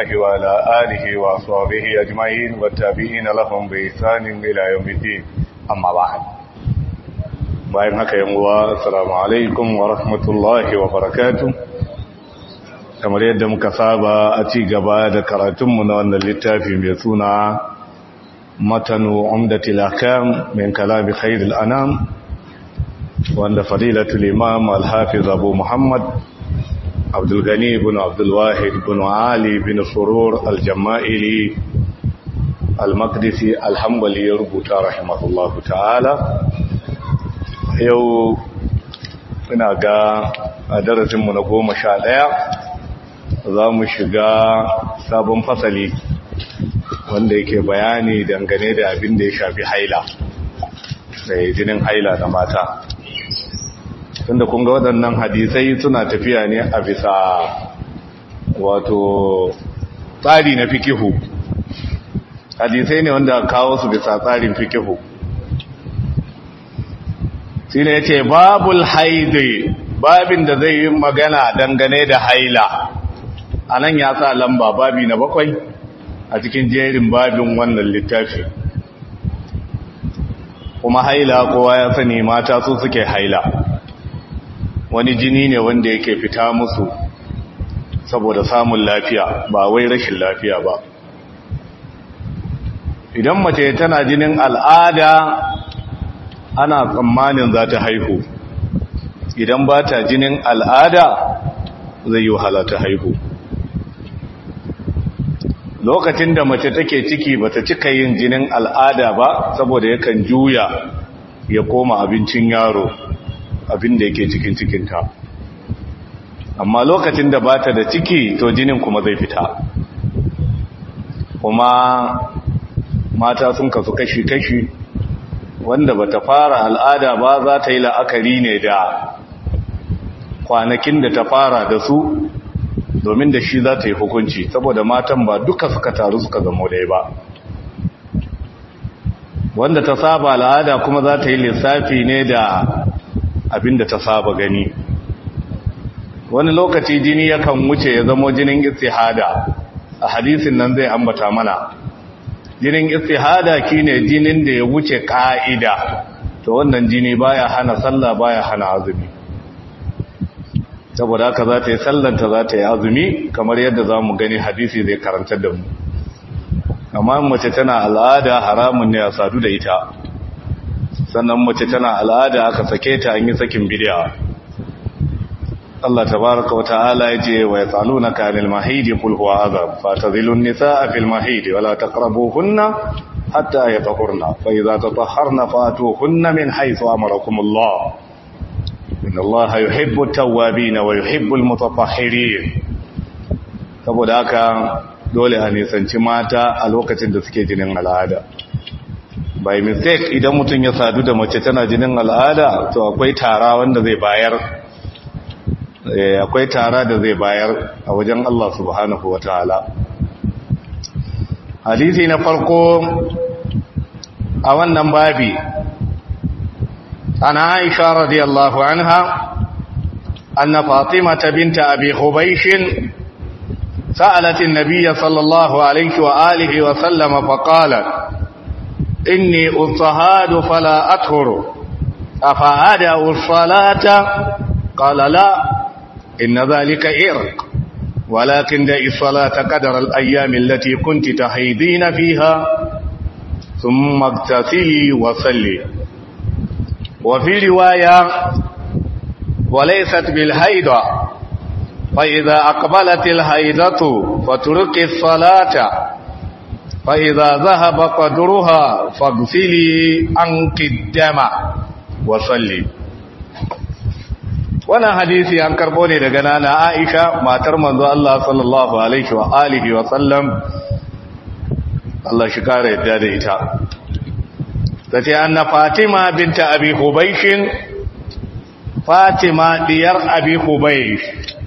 وعلى آله وأصحابه أجمعين والتابعين لهم بإحسان إلى يوم الدين أما بعد bayan haka yan uwa assalamu alaikum wa rahmatullahi wa barakatuh kamar yadda muka saba a ci gaba da karatunmu na wannan littafi mai suna matanu umdatil ahkam min kalam khairil anam wanda fadilatul imam al-hafiz abu muhammad abdul ghani ibn abdul wahid ibn ali ibn surur al-jama'ili al-maqdisi al-hanbali ya rubuta rahimahullahu ta'ala. Yau ina ga a darasinmu na 11 za mu shiga sabon fasali wanda yake bayani dangane da abin da ya shafi haila da jinin haila da mata. Tunda kun ga waɗannan hadisai suna tafiya ne a bisa wato tsari na fikihu. Hadisai ne wanda kawo su bisa tsarin fikihu. Shi ne ya ce babul haidi, babin da zai yi magana dangane da haila. A nan ya sa lamba babi na 7 a cikin jerin babin wannan littafi. Kuma haila kowa ya sani mata su suke haila. Wani jini ne wanda yake fita musu saboda samun lafiya, ba wai rashin lafiya ba. Idan mace tana jinin al'ada ana tsammanin za ta haihu, idan ba ta jinin al'ada zai yi wahala ta haihu. Lokacin da mace take ciki ba ta cika yin jinin al'ada ba saboda yakan juya ya koma abincin yaro, abin da yake cikin cikinta. Amma lokacin da ba ta da ciki to jinin kuma zai fita. Kuma mata sun kasu kashi-kashi, wanda bata fara al'ada ba za ta yi la'akari ne da kwanakin da ta fara da su, domin da shi za ta yi hukunci, saboda matan ba duka suka taru suka zamo dai ba. Wanda ta saba al'ada kuma za ta yi lissafi ne da abin da ta saba gani. Wani lokaci jini yakan wuce ya zamo jinin istihada, a hadisin nan zai ambata mana. Jinin istihada shine jinin da ya wuce ka'ida, to wannan jini baya hana sallah baya hana azumi. Saboda haka za ta yi sallanta za ta yi azumi, kamar yadda za mu gani hadisi zai karantar da mu. Amma mace tana al'ada haramun ne a sadu da ita, sannan mace tana al'ada aka sake ta an yi sakin bidiya. Allah tabaraka wa ta'ala yace wa yasalunaka 'anil mahidi qul huwa adhab fatazilun nisaa fil mahidi wala taqrabuhunna hatta yatahurna fa idza tatahharna fatuhunna min haythu amarakumullah innallaha yuhibbu at-tawwabin wa yuhibbu al-mutatahhirin. Saboda haka dole a nisanci mata a lokacin da suke jinin al'ada. By mistake idan mutum ya sadu da mace tana jinin al'ada to akwai tara wanda zai bayar, akwai tara da zai bayar a wajen Allah subhanahu wa ta'ala. Hadisi na farko a wannan babi, ana Aisha radiyallahu anha, anna Fatimata binta Abi Hubaysh سألت النبي صلى الله عليه وآله وسلم فقالت إني أضطهاد فلا أطهر أفأدع الصلاة؟ قال لا، إن ذلك إرق، ولكن دعي الصلاة قدر الأيام التي كنت تحيضين فيها ثم اغتسلي وصلي. وفي رواية وليست بالحيضة، فإذا أقبلت الحيضة فترك الصلاة، فإذا ذهب قدرها فاغسلي عنك الدم وصلي. Wannan hadisi an karbo ne daga nana Aisha matar manzo Allah sallallahu alaihi wa alihi wa sallam, Allah shi kare yadda da ita. Tace anna Fatima binta Abi Hubaysh, Fatima diyar Abi Hubaysh,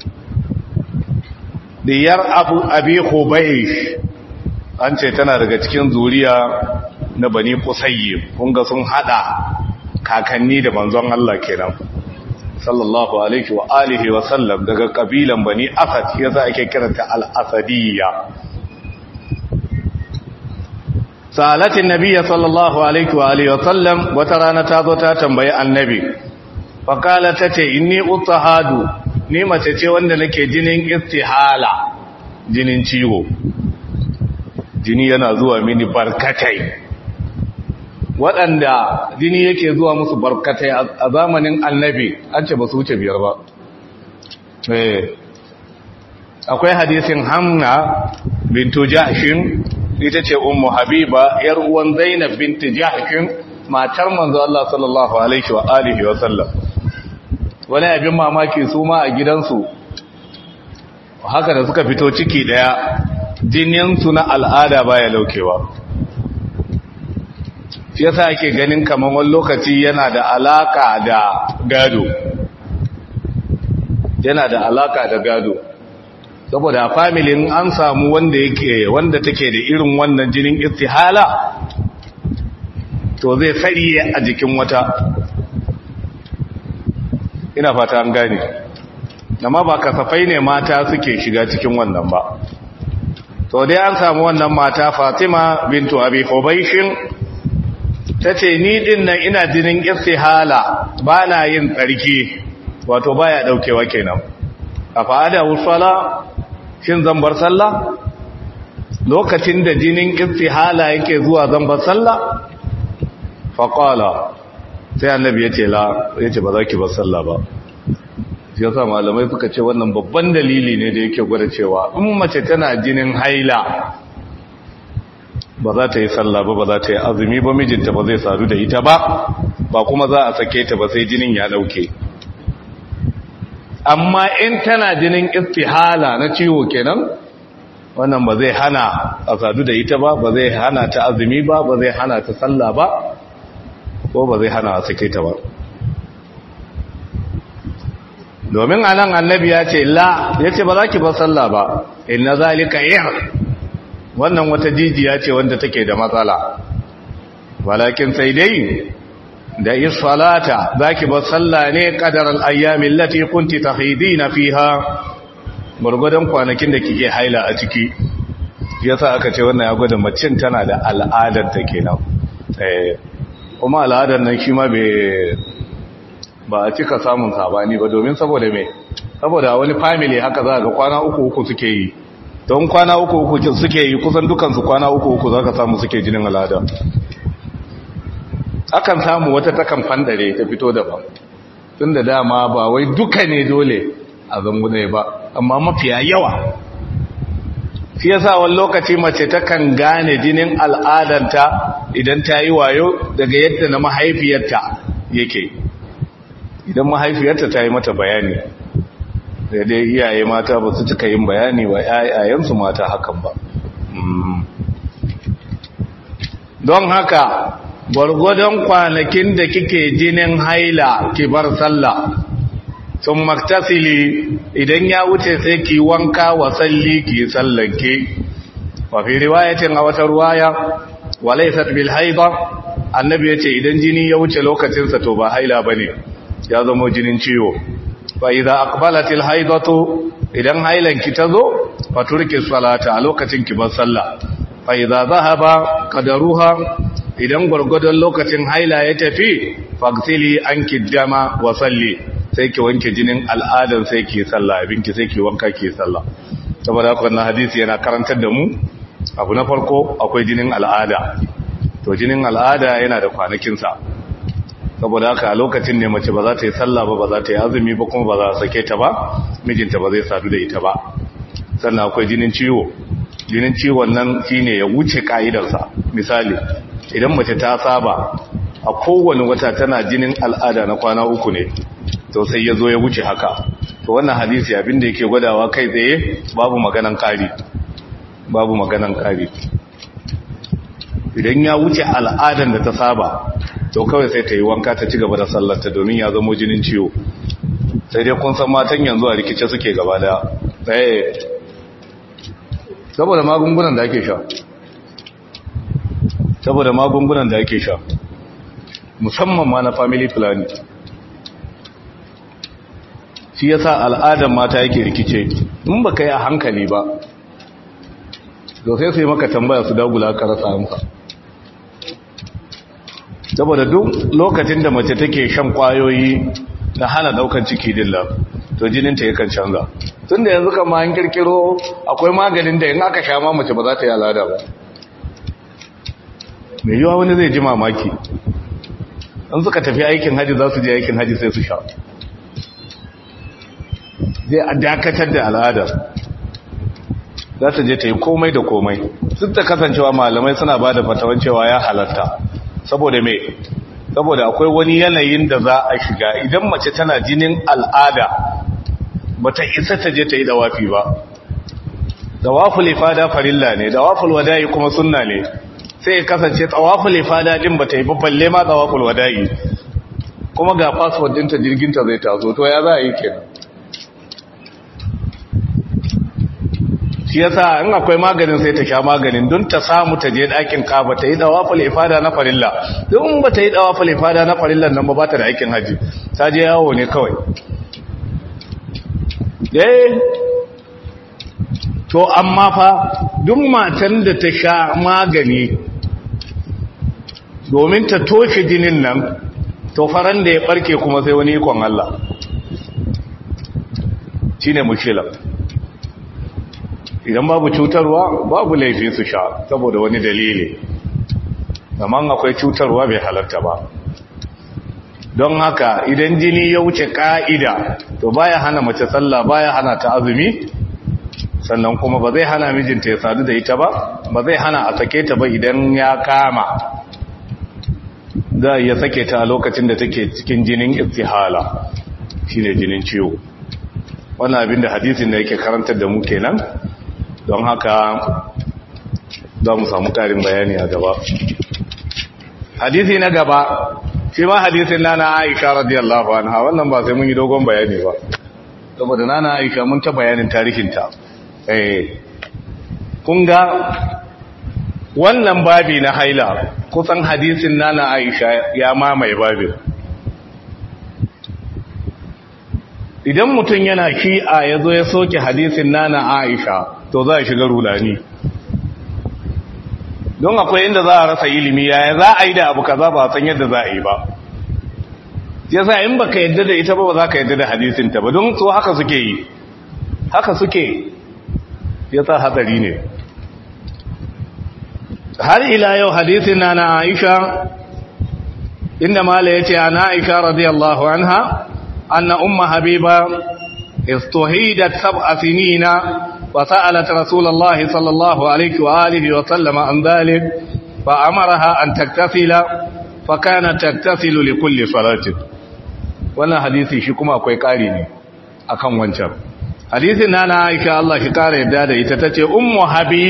diyar Abi Hubaysh, an ce tana daga cikin zuriya na Bani Qusayy, kun ga sun hada kakanni da manzon Allah kenan. sallallahu alaihi wa alihi wa sallam daga kabilan bani asad yasa ake kiranta al-asadiyya. Salatin nabiyyi sallallahu alaihi wa alihi wa sallam wata rana ta zo ta tambayi annabi fa kala tace inni utahadu, ni mace ce wanda nake jinin istihala, jinin ciwo, jini yana zuwa mini barkatai. Waɗanda jini yake zuwa musu barkatai a zamanin annabi an ce ba su wuce 5 ba. Akwai hadisin Hamna bintu Jahshin, ita ce Ummu Habiba yar uwan Zainab bintu Jahshin, matar manzo Allah sallallahu alaihi wa alihi wa sallam. Wani abin mamaki su ma a gidansu haka da suka fito ciki daya, jininsu na al'ada baya laukewa. Shi yasa ake ganin kamar wani lokaci yana da alaka da gado, yana da alaka da gado, saboda a familin an samu wanda take da irin wannan jinin istihala, to zai sariye a jikin wata. Ina fata an gane, amma ba kasafai ne mata suke shiga cikin wannan ba. To dai an samu wannan mata Fatima bintu Abi Hubayshin, tace ni din nan ina jinin istihala, bana yin tsarki, wato baya daukewa kenan. Afa'ada usala, shin zan bar sallah lokacin da jinin istihala yake zuwa, zan bar sallah? Faqala, sai annabi yace ba za ki bar sallah ba. Shi yasa malamai suka ce wannan babban dalili ne da yake gwada cewa in mace tana jinin haila ba za ta yi sallah ba, ba za ta yi azumi ba, mijinta ba zai sadu da ita ba, ba kuma za a sake ta ba sai jinin ya dauke. Amma in tana jinin istihala na ciwo kenan, wannan ba zai hana a sadu da ita ba, ba zai hana ta azumi ba, ba zai hana ta sallah ba, ko ba zai hana a sake ta ba. Domin anan annabi ya ce la, ya ce ba za ki bar sallah ba, inna zalika wannan wata jijiya ce wanda take da matsala. Walakin sai dai da is-salata zaki bar sallah ne qadar al-ayyami allati kunti tahidina fiha, gurgudan kwanakin da kike haila a ciki. Yasa aka ce wannan ya gwada macin tana da al'adar ta kenan. Kuma al'adar nan shi ma ba a cika samun sabani ba, domin saboda wani family haka za ga kwana uku suke yi. Don kwana uku suke yi, kusan dukansu kwana uku za ka samu suke jinin al'ada. Akan samu wata takan fandare ta fito daban, tun da dama ba wai duka ne dole a zangune ba, amma mafiya yawa. Shi yasa wani lokaci mace takan gane jinin al'adanta idan ta yi wayo daga yadda na mahaifiyarta yake. Idan mahaifiyarta ta yi mata bayani, da dai iyaye mata ba su cika yin bayani wa yayansu mata hakan ba. Don haka gwargwadon kwanakin da kike jinin haila ki bar sallah, sun maktasili, idan ya wuce sai ki wanka wa salli ki sallanki. Wa fi riwayatin a wata ruwaya, wa laysat bil haida, annabi yace idan jini ya wuce lokacinsa to ba haila bane, ya zama jinin ciwo. Fa idza aqbalatil haidatu, idan hailan ki tazo fa turki salata, a lokacin ki bar sallah. Fa idza zahaba qadaruha, idan gurgudan lokacin haila ya tafi, fagsili anki dama wa salli, sai ki wanke jinin al'adan sai ki sallah, abinki sai ki wanka ki sallah. Saboda haka wannan hadisi yana karantar da mu abu na farko akwai jinin al'ada. To jinin al'ada yana da kwanakinsa, saboda haka a lokacin ne mace ba za ta yi sallah ba, ba za ta yi azumi ba, kuma ba za a sake ta ba, mijinta ba zai sadu da ita ba. Sannan akwai jinin ciwo. Jinin ciwon nan shine ya wuce ka'idarsa. Misali, idan mace ta saba a kowane wata tana jinin al'ada na kwana 3 ne, to sai ya zo ya wuce haka, to wannan hadisi abinda yake gwadawa kai tsaye babu maganan kari, babu maganan kari. Idan ya wuce al'adan da ta saba, to kawai sai ta yi wanka ta ci gaba da sallarta, domin ya zama jinin ciwo. Sai dai kun san matan yanzu a rikice suke gaba daya, saboda magungunan da ake sha, saboda magungunan da ake sha, musamman ma na family planning. shi yasa al'adar mata yake rikice in baka yi a hankali ba to sai su yi maka tambaya su dagula ka rasa amsa saboda duk lokacin da mace take shan kwayoyi na hana daukan ciki dilla to jininta yakan canza tunda yanzu kama an kirkiro akwai maganin da in aka sha ma mace ba za ta yi al'ada ba mai yiwa wani zai ji mamaki in suka tafi aikin haji za su je aikin haji sai su sha zai a dakatar da al'adar za ta je ta yi komai da komai duk da kasancewa malamai suna ba da fatawan cewa ya halatta saboda me saboda akwai wani yanayin da za a shiga idan mace tana jinin al'ada ba ta isa ta je ta yi dawafi ba dawaful ifada farilla ne dawaful wada'i kuma sunna ne sai kasance tawaful ifada din ba ta yi ba balle ma tawaful wada'i kuma ga passport dinta jirginta zai taso to ya za a yi kenan shi yasa in akwai maganin sai ta sha maganin don ta samu ta je dakin Kaaba ta yi dawaful ifada na farilla don ba ta yi dawaful ifada na farillan nan ba ta da aikin haji ta je yawo ne kawai to amma fa duk matan da ta sha magani domin ta toshe jinin nan to faran da ya barke kuma sai wani ikon Allah shine mushkila idan babu cutarwa babu laifi su sha saboda wani dalili amma akwai cutarwa bai halarta ba don haka idan jini ya wuce ka'ida to baya hana mace sallah baya hana ta azumi sannan kuma ba zai hana mijinta ya sadu da ita ba ba zai hana a sake ta ba idan ya kama za a iya sake ta a lokacin da take cikin jinin istihala shine jinin ciwo wannan abin da hadisin da yake karantar da mu kenan don haka za mu samu ƙarin bayani a gaba hadisi na gaba shi ma hadisin nana Aisha radiyallahu anha wannan ba sai mun yi dogon bayani ba saboda nana Aisha mun ta bayanin tarihinta kun ga wannan babi na haila kusan hadisin nana Aisha ya mamaye babin idan mutum yana shi'a ya zo ya soke hadisin nana Aisha to za a shiga rudani don akwai inda za a rasa ilimi yaya za a yi da abu kaza ba san yadda za a yi ba yasa in baka yadda da ita ba za ka yadda da hadisin ta ba don so haka suke yi haka suke yasa hatsari ne har ila yau hadisin na Aisha inda mala yace ana Aisha radiyallahu anha anna umma habiba istuhidat 7 sinina وسألت رسول الله صلى الله عليه وآله وسلم عن ذلك فأمرها أن تغتسل فكانت تغتسل لكل صلاة wannan hadisi shi kuma akwai ƙari ne akan wancan hadisin nana Aisha Allah shi kare yadda da ita tace ummu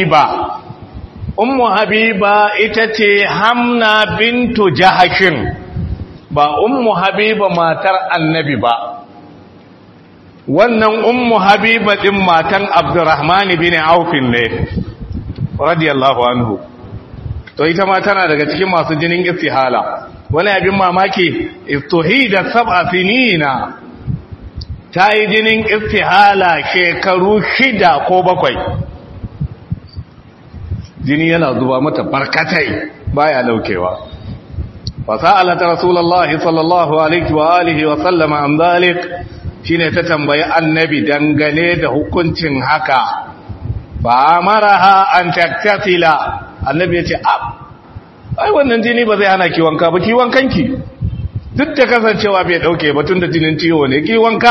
habiba ita ce Hamna bintu Jahashin ba ummu habiba matar annabi ba wannan ummu habiba din matan Abdurrahman bin Auf ne radiyallahu anhu to ita ma tana daga cikin masu jinin istihala wani abin mamaki istuhida 7 sinina ta yi jinin istihala shekaru 6 ko 7 jini yana zuba mata barkatai baya laukewa fasa'alat rasulullahi sallallahu alaihi wa alihi wa sallama an dhalik shine ta tambayi annabi dangane da hukuncin haka ba maraha an taktasila annabi yace ai wannan jini ba zai hana ki wanka ba ki wankanki duk da kasancewa bai dauke ba tunda jinin ciwo ne ki wanka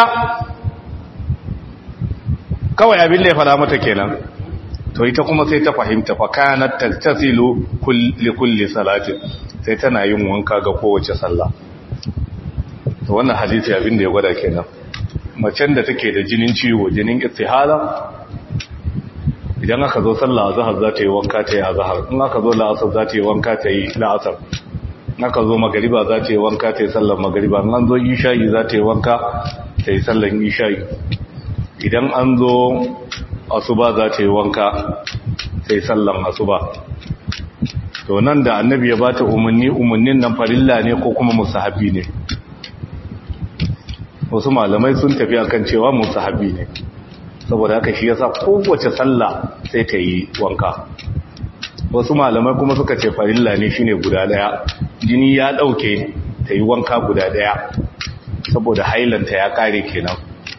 kawai abin da ya fara mata kenan to ita kuma sai ta fahimta fa kanat taktasilu li kulli salati sai tana yin wanka ga kowace sallah to wannan hadisi abin da ya gwada kenan macen da take da jinin ciwo jinin istihala idan aka zo sallah azhar za ta yi wanka ta yi azhar in aka zo la'asar za ta yi wanka ta yi la'asar in aka zo magriba za ta yi wanka ta yi sallar magriba in an zo isha'i za ta yi wanka ta yi sallar isha'i idan an zo asuba za ta yi wanka ta yi sallar asuba to nan da annabi ya bata umarnin nan farilla ne ko kuma musahabi ne wasu malamai sun tafi akan cewa mustahabi ne, saboda haka shi yasa kowace sallah sai ta yi wanka. Wasu malamai kuma suka ce farilla ne shine guda daya, jini ya dauke ta yi wanka guda daya saboda hailanta ya kare kenan.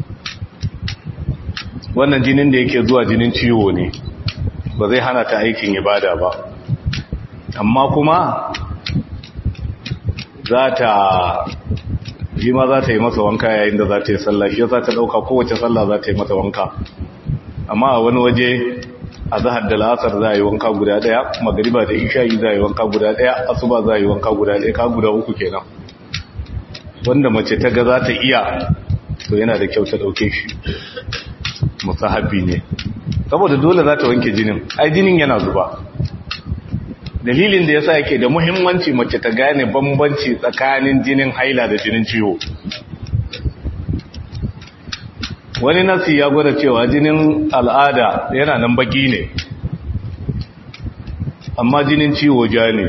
Wannan jinin da yake zuwa jinin ciwo ne, ba zai hana ta aikin ibada ba, amma kuma za ta yi masa wanka yayin da za ta yi sallah, shi za ta dauka kowace sallah za ta yi mata wanka. Amma a wani waje a zahar da la'asar za a yi wanka guda daya, magariba da isha'i za a yi wanka guda daya, asuba za a yi wanka guda daya, ka guda uku kenan. Wanda mace ta ga za ta iya, to yana da kyau ta dauke shi, musahabi ne, saboda dole za ta wanke jinin, ai jinin yana zuba. Dalilin da yasa yake da muhimmanci mace ta gane bambanci tsakanin jinin haila da jinin ciwo. Wani nasi ya gwada cewa jinin al'ada yana nan baki ne, amma jinin ciwo ja ne.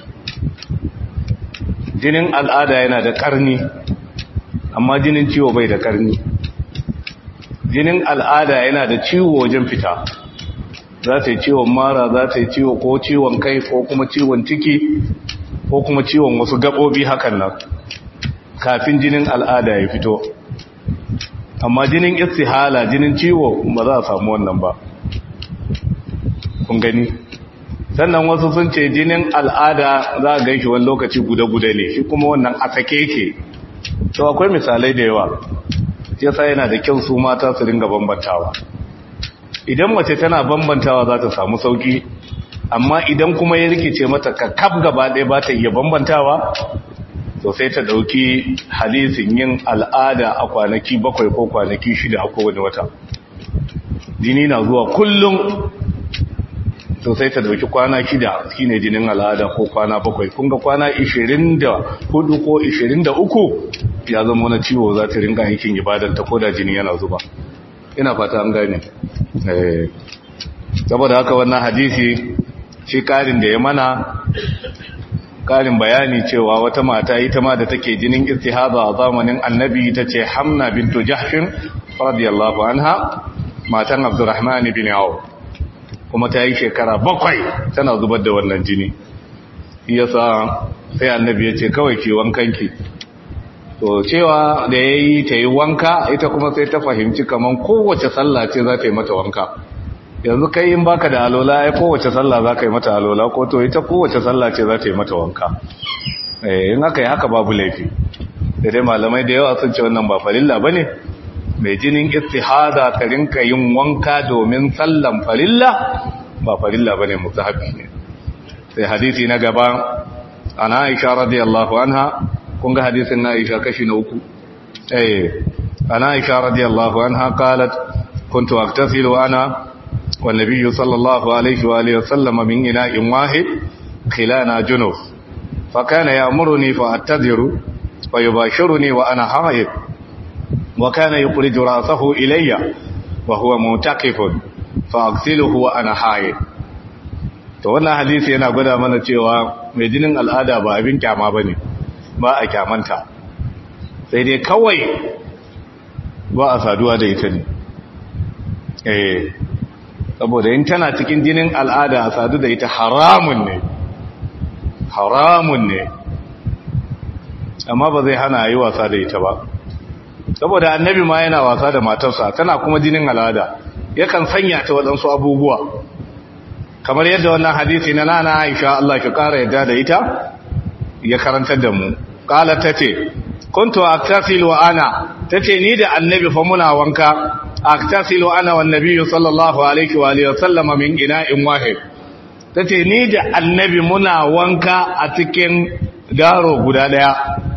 Jinin al'ada yana da karni, amma jinin ciwo bai da karni. Jinin al'ada yana da ciwo wajen fita, za ta yi ciwon mara, za ta yi ciwo ko ciwon kai ko kuma ciwon ciki ko kuma ciwon wasu gaɓoɓi hakan nan kafin jinin al'ada ya fito. Amma jinin istihala, jinin ciwo, ba za a samu wannan ba. Kun gani? Sannan wasu sun ce jinin al'ada za a ganshi wani lokaci guda-guda ne, shi kuma wannan a sake ke. To akwai misalai da yawa, yasa yana da kyau su mata su ringa bambantawa. Idan mace tana bambantawa za ta samu sauki, amma idan kuma ya rikice mata kakkab gaba ɗaya ba ta iya bambantawa, to sai ta ɗauki hadisin yin al'ada a kwanaki 7 ko kwanaki 6 a kowane wata. Jini na zuwa kullum, to sai ta ɗauki kwana 6 shine jinin al'ada ko kwana 7. Kun ga kwana 24 ko 23 ya zama wani ciwo za ta ringa yankin ibadanta ko da jini yana zuba. Ina fata an gane. Saboda haka wannan hadisi shi karin da ya mana, karin bayani cewa wata mata ita ma da take jinin istihada a zamanin annabi ita ce Hamna bintu Jahshin radiyallahu anha, matan Abdurrahman bin Auf, kuma ta yi shekara 7 tana zubar da wannan jini. Yasa sai annabi ya ce kawai ki wankanki. To cewa da yayi ta yi wanka, ita kuma sai ta fahimci kaman kowace sallah ce za ta yi mata wanka. Yanzu kai in baka da alola, ai kowace sallah za ka yi mata alola, ko to ita kowace sallah ce za ta yi mata wanka. In aka yi haka babu laifi. Da dai malamai da yawa sun ce wannan ba farilla bane. Mai jinin istihada ka rinka yin wanka domin sallan farilla, ba farilla bane, mustahabi ne. Sai hadisi na gaba, ana Aisha radiyallahu anha, kun ga hadisin na Aisha kashi na 3. Ana Aisha radiyallahu anha qalat kuntu aktasilu ana والنبي صلى الله عليه وآله وسلم من إناء واحد خلانا جنوب فكان يأمرني فأتذر فيباشرني وأنا حائض وكان يخرج رأسه إلي وهو معتكف فأغسله وأنا حائض. to wannan hadisi yana gwada mana cewa mai jinin al'ada ba abin kyama bane, ba a kyamanta, sai dai kawai ba a saduwa da ita ne. Saboda in tana cikin jinin al'ada a sadu da ita haramun ne, amma ba zai hana yi wasa da ita ba. Saboda annabi ma yana wasa da matarsa, tana kuma jinin al'ada, yakan sanya ta waɗansu abubuwa, kamar yadda wannan hadisi na nana Aisha Allah ki ƙara yadda da ita ya karantar da mu. Ƙala ta ce, kuntu aktasilu ana, ta ce ni da annabi fa muna wanka, aktasilu ana wa nabiyyu sallallahu alaihi wa alihi wasallama min ina'in wahid. Tace ni da annabi muna wanka a cikin daro guda daya.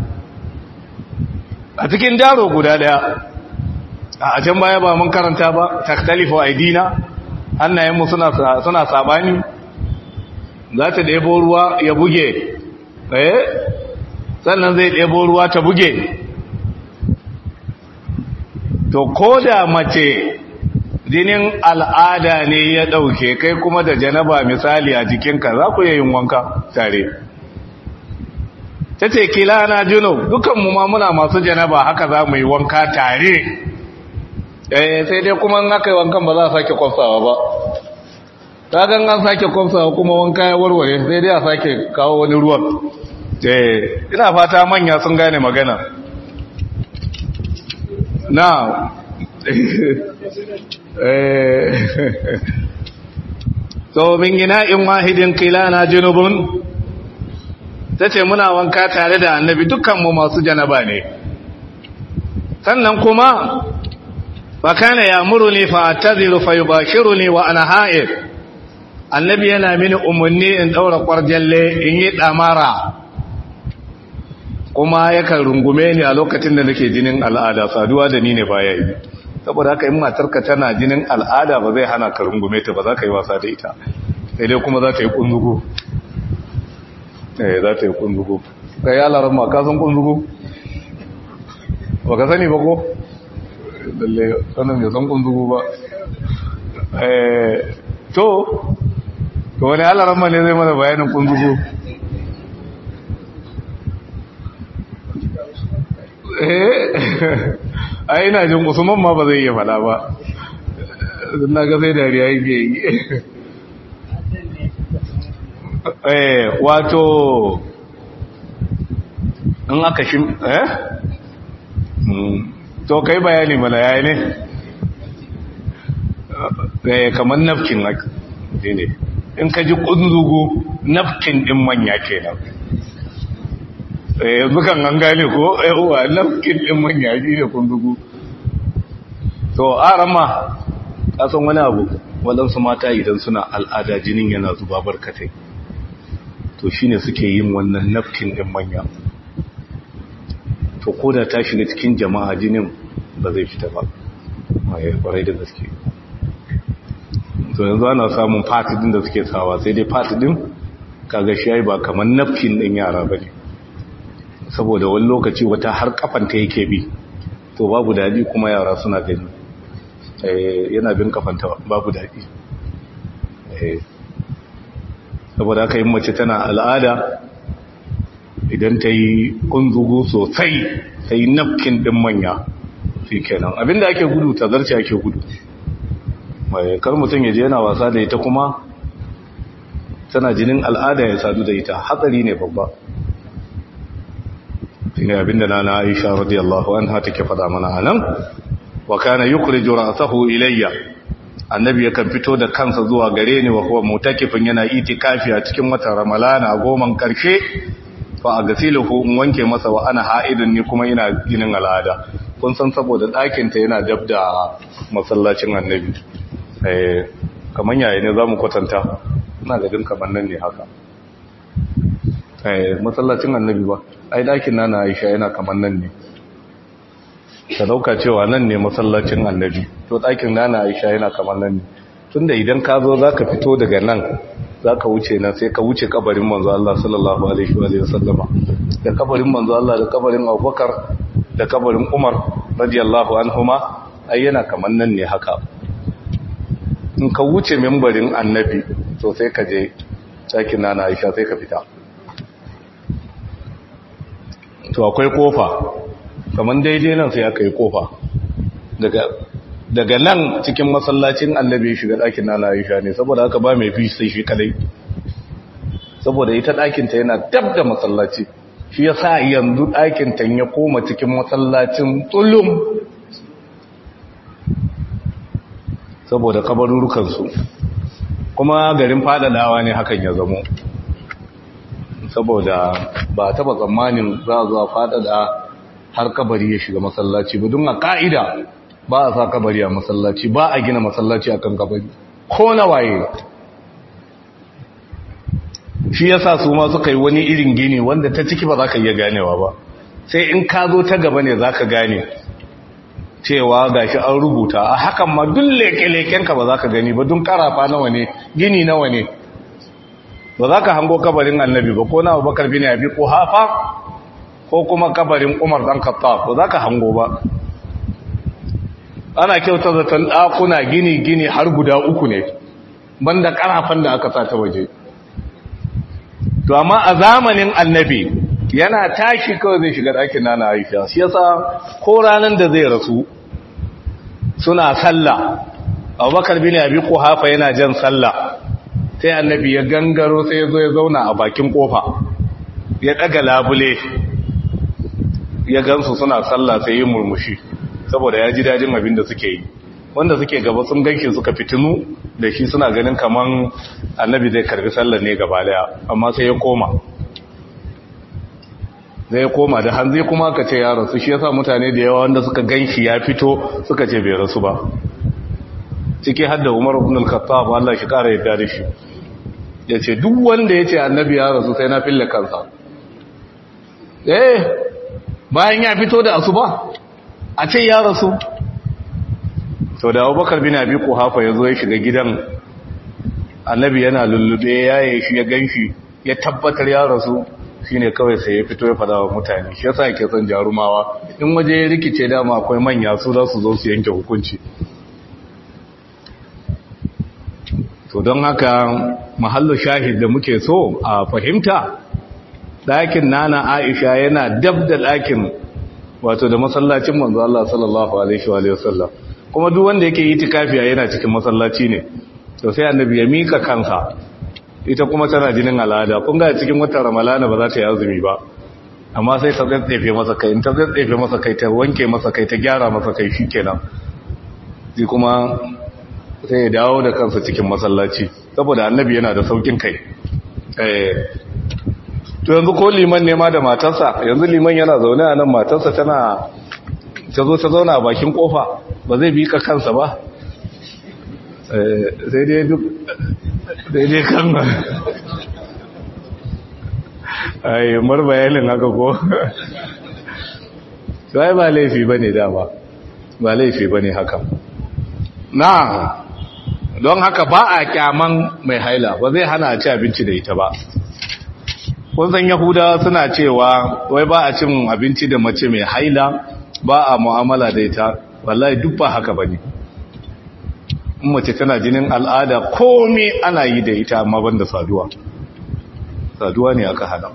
A cikin daro guda daya. A can baya ba mun karanta ba, taktalifu aidina, hannayenmu suna sabani. Za ta ɗebo ruwa ya buge. Sannan zai ɗebo ruwa ta buge. To ko da mace jinin al'ada ne ya ɗauke kai kuma da janaba misali a jikinka, za ku yin wanka tare. tace kilana junub dukan mu ma muna masu janaba haka za mu yi wanka tare sai dai kuma in aka yi wankan ba za a sake kwafsawa ba kagan an sake kwafsawa kuma wanka ya warware sai dai a sake kawo wani ruwan ina fata manya sun gane magana na so min gina in wahidin kilana junubun tace muna wanka tare da annabi dukkanmu masu janaba ne sannan kuma fa kana ya'muruni fa ataziru fa yubashiruni wa ana ha'id annabi yana mini umarni in daura kwarjalle in yi damara kuma yakan rungume ni a lokacin da nake jinin al'ada saduwa da ni ne baya yi saboda haka in matarka tana jinin al'ada ba zai hana ka rungume ta ba za ka yi wasa da ita sai dai kuma za ta yi kunzugu za ta yi kunzugu ka yi alarar ma kasan kunzugu ba ka sani ba ko? lalle sanar mai san kunzugu ba to wani alarar ma ne zai mana bayanin kunzugu ai ina jin Usman ma ba zai iya fada ba na ga sai dariya yake yi wato in aka shi to kai bayani mana yayi ne kamar nafkin ne in ka ji kunzugu nafkin din manya kenan yanzu kan an gane ko yawa nafkin din manya shi ne kunzugu to arama kasan wani abu waɗansu mata idan suna al'ada jinin yana zuba barkatai to shine suke yin wannan nafkin din manya to koda ta shiga cikin jama'a jinin ba zai fita ba mai kwarai da gaske to yanzu ana samun fatidin da suke sawa sai dai fatidin kaga shi ba kamar nafkin din yara bane saboda wani lokaci wata har kafanta yake bi to babu dadi kuma yara suna gani yana bin kafanta babu dadi saboda haka yin mace tana al'ada idan ta yi kunzugu sosai ta yi nafkin din manya shi kenan abinda ake gudu ta zarce ake gudu kar mutum ya je yana wasa da ita kuma tana jinin al'ada ya sadu da ita hatsari ne babba shine abinda nana Aisha radiyallahu anha take faɗa mana anan wa kana yukhriju ra'sahu ilayya annabi yakan fito da kansa zuwa gare ni wa huwa mutakifin yana itikafi a cikin watan ramalana goman karshe fa agasiluhu in wanke masa wa ana ha'idun ni kuma ina ginin al'ada kun san saboda ɗakin ta yana dab da masallacin annabi kaman yaya ne zamu kwatanta ina ga din kaman nan ne haka masallacin annabi ba ai ɗakin nana Aisha yana kaman nan ne ka dauka cewa nan ne masallacin annabi to ɗakin nana Aisha yana kaman nan ne tunda idan ka zo zaka fito daga nan zaka wuce nan sai ka wuce kabarin manzo Allah sallallahu alaihi wa sallama da kabarin manzo Allah da kabarin Abubakar da kabarin Umar radiyallahu anhuma ai yana kaman nan ne haka in ka wuce membarin annabi to sai ka je ɗakin nana Aisha sai ka fita to akwai kofa kaman daidai nan sai aka yi kofa daga nan cikin masallacin annabi shiga ɗakin nana Aisha ne saboda haka ba mai fi sai shi kadai saboda ita ɗakin ta yana dab da masallaci shi yasa yanzu ɗakin ta ya koma cikin masallacin tsulum saboda kabarurukan su kuma garin fadadawa ne hakan ya zamo saboda ba taba tsammanin za a zuwa fadada har kabari ya shiga masallaci ba don a ka'ida ba a sa kabari a masallaci ba a gina masallaci akan kabari ko na waye shi yasa su ma suka yi wani irin gini wanda ta ciki ba za ka iya ganewa ba sai in ka zo ta gaba ne za ka gane cewa gashi an rubuta a hakan ma duk leke-lekenka ba za ka gani ba dun karafa nawa ne gini nawa ne ba za ka hango kabarin annabi ba ko na Abubakar bin Abi Quhafa ko kuma kabarin Umar dan Khattab ba za ka hango ba ana kyauta zaton ɗakuna gini har guda 3 ne banda karafan da aka sa ta waje to amma a zamanin annabi yana tashi kawai zai shiga ɗakin nana Aisha. Shi yasa ko ranar da zai rasu suna sallah, Abubakar bin Abi Quhafa yana jan sallah, sai annabi ya gangaro sai ya zo ya zauna a bakin kofa, ya daga labule, ya gansu suna sallah sai yi murmushi saboda ya ji dajin abin da suke yi. Wanda suke gaba sun ganshi suka fitinu da shi, suna ganin kaman annabi zai karbi sallar ne gaba daya, amma sai ya koma. Zai koma da hanzi kuma ka ce ya rasu. Shi yasa mutane da yawa wanda suka ganshi ya fito suka ce bai rasu ba, ciki har da Umar ibn al-Khattab Allah shi kara yadda da shi, yace duk wanda yace annabi ya rasu sai na fille kansa. Bayan ya fito da asuba a ce ya rasu. To da Abubakar bin Abi Quhafa yazo ya shiga gidan annabi yana lullube, yaye shi ya ganshi ya tabbatar ya rasu, shine kawai sai ya fito ya fada wa mutane. Shi yasa yake son jarumawa, in waje ya rikice dama akwai manya su za su zo su yanke hukunci. To don haka mahallu shahid da muke so a fahimta, ɗakin nana Aisha yana dab da ɗakin wato da masallacin manzo Allah sallallahu alaihi wa sallam, kuma duk wanda yake itikafiya yana cikin masallaci ne. To sai annabi ya mika kansa, ita kuma tana jinin al'ada. Kun ga cikin watan Ramadana ba za ta yi azumi ba, amma sai ta tsaitsefe masa kai, in ta tsaitsefe masa kai, ta wanke masa kai, ta gyara masa kai, shikenan sai kuma sai ya dawo da kansa cikin masallaci, saboda annabi yana da saukin kai. To yanzu ko liman ne ma da matarsa, yanzu liman yana zaune a nan, matarsa ta zo ta zauna a bakin kofa, ba zai bi ka kansa ba, sai dai duk daidai kan ai mar bayanin haka ko sai ba laifi bane dama, ba laifi bane haka. Na don haka ba a kyaman mai haila, ba zai hana a ci abinci da ita ba. Kun san Yahudawa suna cewa wai ba a cin abinci da mace mai haila, ba a mu'amala da ita. Wallahi duk ba haka bane. In mace tana jinin al'ada komai ana yi da ita, amma banda saduwa. Saduwa ne aka hana.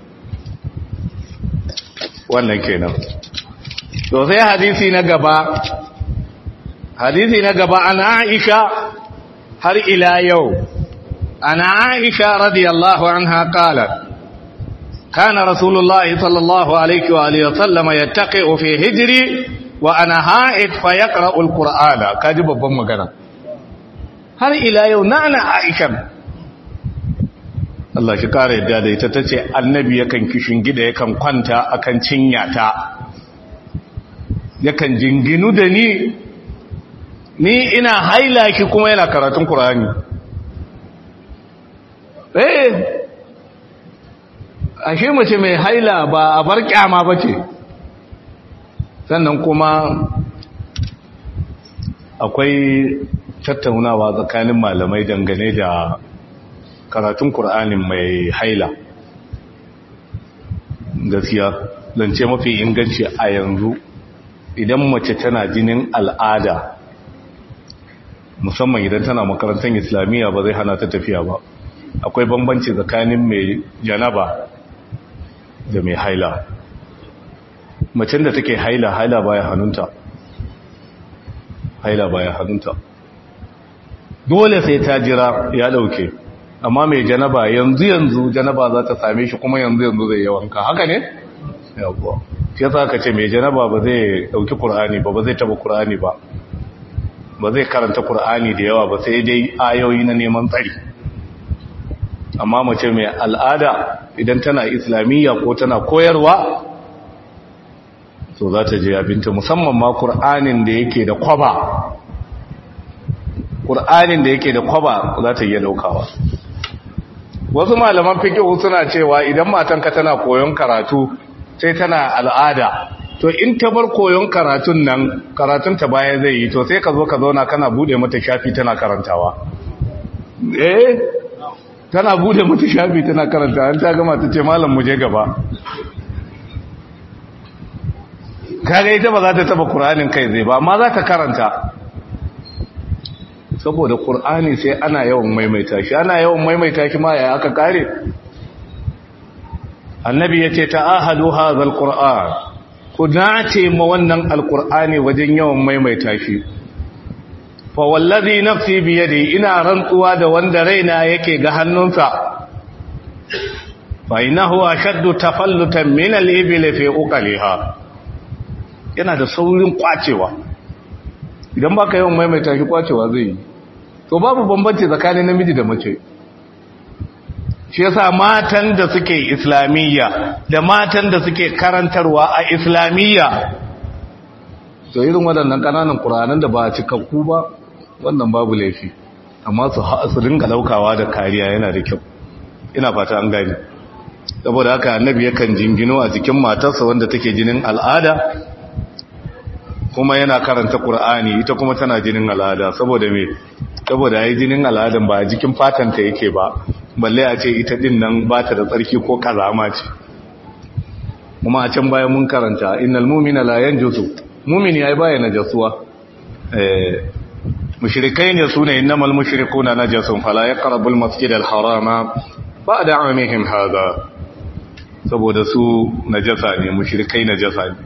Wannan kenan. To sai hadisi na gaba. Hadisi na gaba an Aisha har ila yau. An Aisha radiyallahu anha qalat كان رسول الله صلى الله عليه وآله وسلم يتقئ في هجري وأنا هائد فيقرأ القرآن. كاجب بابا مغانا har ila yau nana Aisha Allah shi kare yadda da ita tace annabi yakan kishin gida, yakan kwanta akan cinyata, yakan jinginu da ni ina haila ki kuma yana karatun Qur'ani. Ashe mace mai haila ba a bar kyama bace. Sannan kuma akwai tattaunawa tsakanin malamai dangane da karatun Qur'anin mai haila. Gaskiya zance mafi inganci a yanzu, idan mace tana jinin al'ada, musamman idan tana makarantar islamiyya, ba zai hana ta tafiya ba. Akwai bambanci tsakanin mai janaba da mai haila. Macen da take haila baya hannunta, haila baya hannunta, dole sai ta jira ya dauke. Amma mai janaba yanzu janaba za ta same shi, kuma yanzu zai yawanka. Haka ne? Yawwa. Shi yasa aka ce mai janaba ba zai dauki Qur'ani ba zai taba Qur'ani ba zai karanta Qur'ani da yawa ba, sai dai ayoyi na neman tsari. Amma mace mai al'ada idan tana islamiyya ko tana koyarwa, so za ta je abinta, musamman ma Qur'anin da yake da kwaba. Qur'anin da yake da kwaba za ta iya daukawa. Wasu malaman fiqh suna cewa idan matanka tana koyon karatu sai tana al'ada, to in ta bar koyon karatun nan, karatun ta baya zai yi, to sai ka zo ka zauna kana bude mata shafi tana karantawa. Tana bude mata shafi tana karantawa, an ta gama ta ce malam mu je gaba. Kaga ita ba za ta taba Qur'anin kai zai ba, amma za ta karanta. Saboda Qur'ani sai ana yawan maimaita shi, ma ya aka kare. annabi yace ta'ahadu hadha alquran ku dace ma wannan alqur'ani wajen yawan maimaita shi fa wallazi nafsi bi yadi ina rantsuwa da wanda raina yake ga hannunsa fa innahu ashaddu tafallutan min al-ibil fi uqaliha yana da saurin kwacewa idan baka yawan maimaita shi kwacewa zai yi to babu bambanci tsakanin namiji da mace shi yasa matan da suke islamiyya da matan da suke karantarwa a islamiyya to irin waɗannan kananan qur'anan da ba cikakku ba wannan babu laifi amma su dinga laukawa da kariya yana da kyau ina fata an gani saboda haka annabi yakan jingino a jikin matarsa wanda take jinin al'ada kuma yana karanta qur'ani ita kuma tana jinin al'ada saboda me saboda yayi jinin al'adan ba a jikin fatanta yake ba balle a ce ita din nan ba ta da tsarki ko kazama ce kuma a can bayan mun karanta innal mu'mina la yanjusu mu'mini yayi baya najasuwa mushrikai ne sune innamal mushrikuna najasun fala yaqrabul masjidal harama ba'da amihim hada saboda su najasa ne mushrikai najasa ne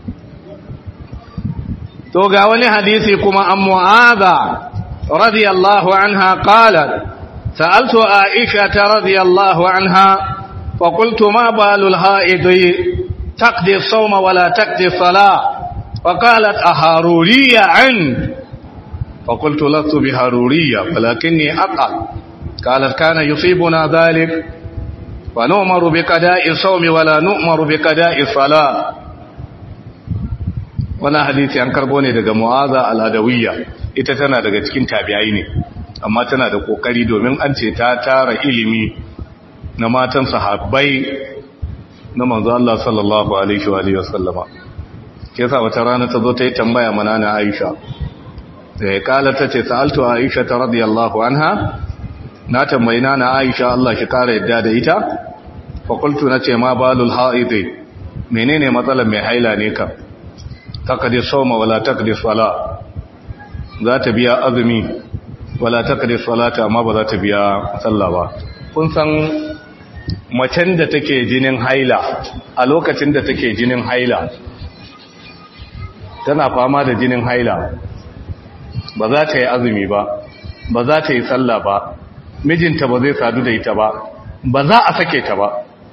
to ga wani hadisi kuma an mu'adha radiyallahu anha qalat sa'altu aisha radiyallahu anha fa qultu ma balul haidi taqdi as-sawma wa la taqdi as-salah fa qalat aharuriyya an fa qultu lastu biharuriyya walakinni aqal qalat kana yusibuna dhalik wa nu'maru biqada'i as-sawmi wa la nu'maru biqada'i as-salah wannan hadisi an karbo ne daga Mu'aza al-Adawiyya ita tana daga cikin tabi'ai ne amma tana da kokari domin an ce ta tara ilimi na matan sahabbai na manzo Allah sallallahu alaihi wa alihi wasallama ke sa wata rana ta zo ta yi tambaya mana na Aisha sai kala ta ce sa'altu Aisha radiyallahu anha na tambayi na Aisha Allah shi kare yadda da ita fa qultu nace ma balul haidi menene matsalar mai haila ne ka taqdi sawma wala taqdi sala za ta biya azumi wala taqdi salata amma ba za ta biya sallah ba kun san macen da take jinin haila a lokacin da take jinin haila tana fama da jinin haila ba za ta yi azumi ba ba za ta yi sallah ba mijinta ba zai sadu da ita ba ba za a sake ta ba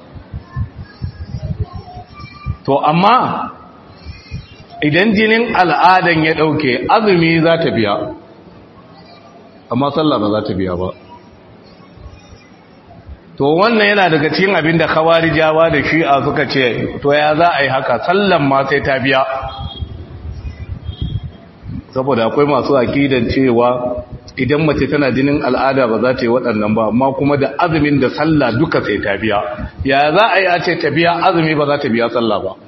to amma idan jinin al'adan ya ɗauke azumi za ta biya amma sallah ba za ta biya ba to wannan yana daga cikin abin da khawarijawa da shi'a suka ce to ya za a yi haka sallan ma sai ta biya saboda akwai masu akidan cewa idan mace tana jinin al'ada ba za ta yi waɗannan ba amma kuma da azumin da sallah duka sai ta biya ya za a yi a ce ta biya azumi ba za ta biya sallah ba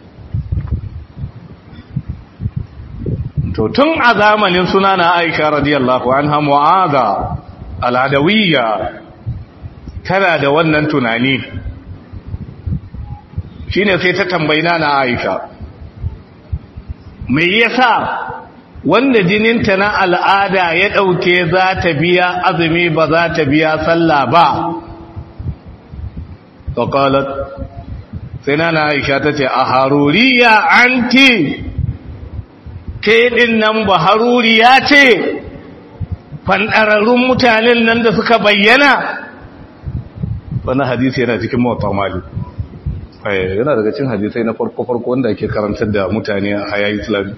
to tun a zamanin suna na Aisha radiyallahu anha Mu'adha al-Adawiyya tana da wannan tunani shine sai ta tambayi na Aisha me yasa wanda jininta na al'ada ya dauke za ta biya azumi ba za ta biya sallah ba to qalat sai na Aisha tace a haruriya anti ke din nan ba haruriya ce fandararrun mutanen nan da suka bayyana wannan hadisi yana cikin Muwatta Malik yana daga cikin hadisai na farko wanda ake karantar da mutane a hayayi Islam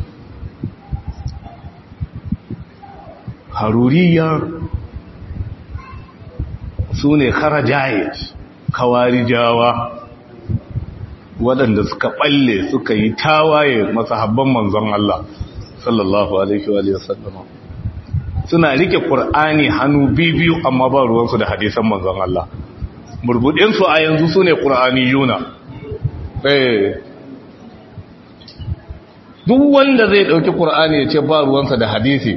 haruriya sune kharajaye kawarijawa waɗanda suka ɓalle suka yi tawaye masahabban manzon Allah sallallahu alaihi wa sallam suna rike Qur'ani hannu biyu amma ba ruwansu da hadisan manzon Allah burbudinsu a yanzu sune Qur'aniyuna duk wanda zai dauki Qur'ani ya ce ba ruwansa da hadisi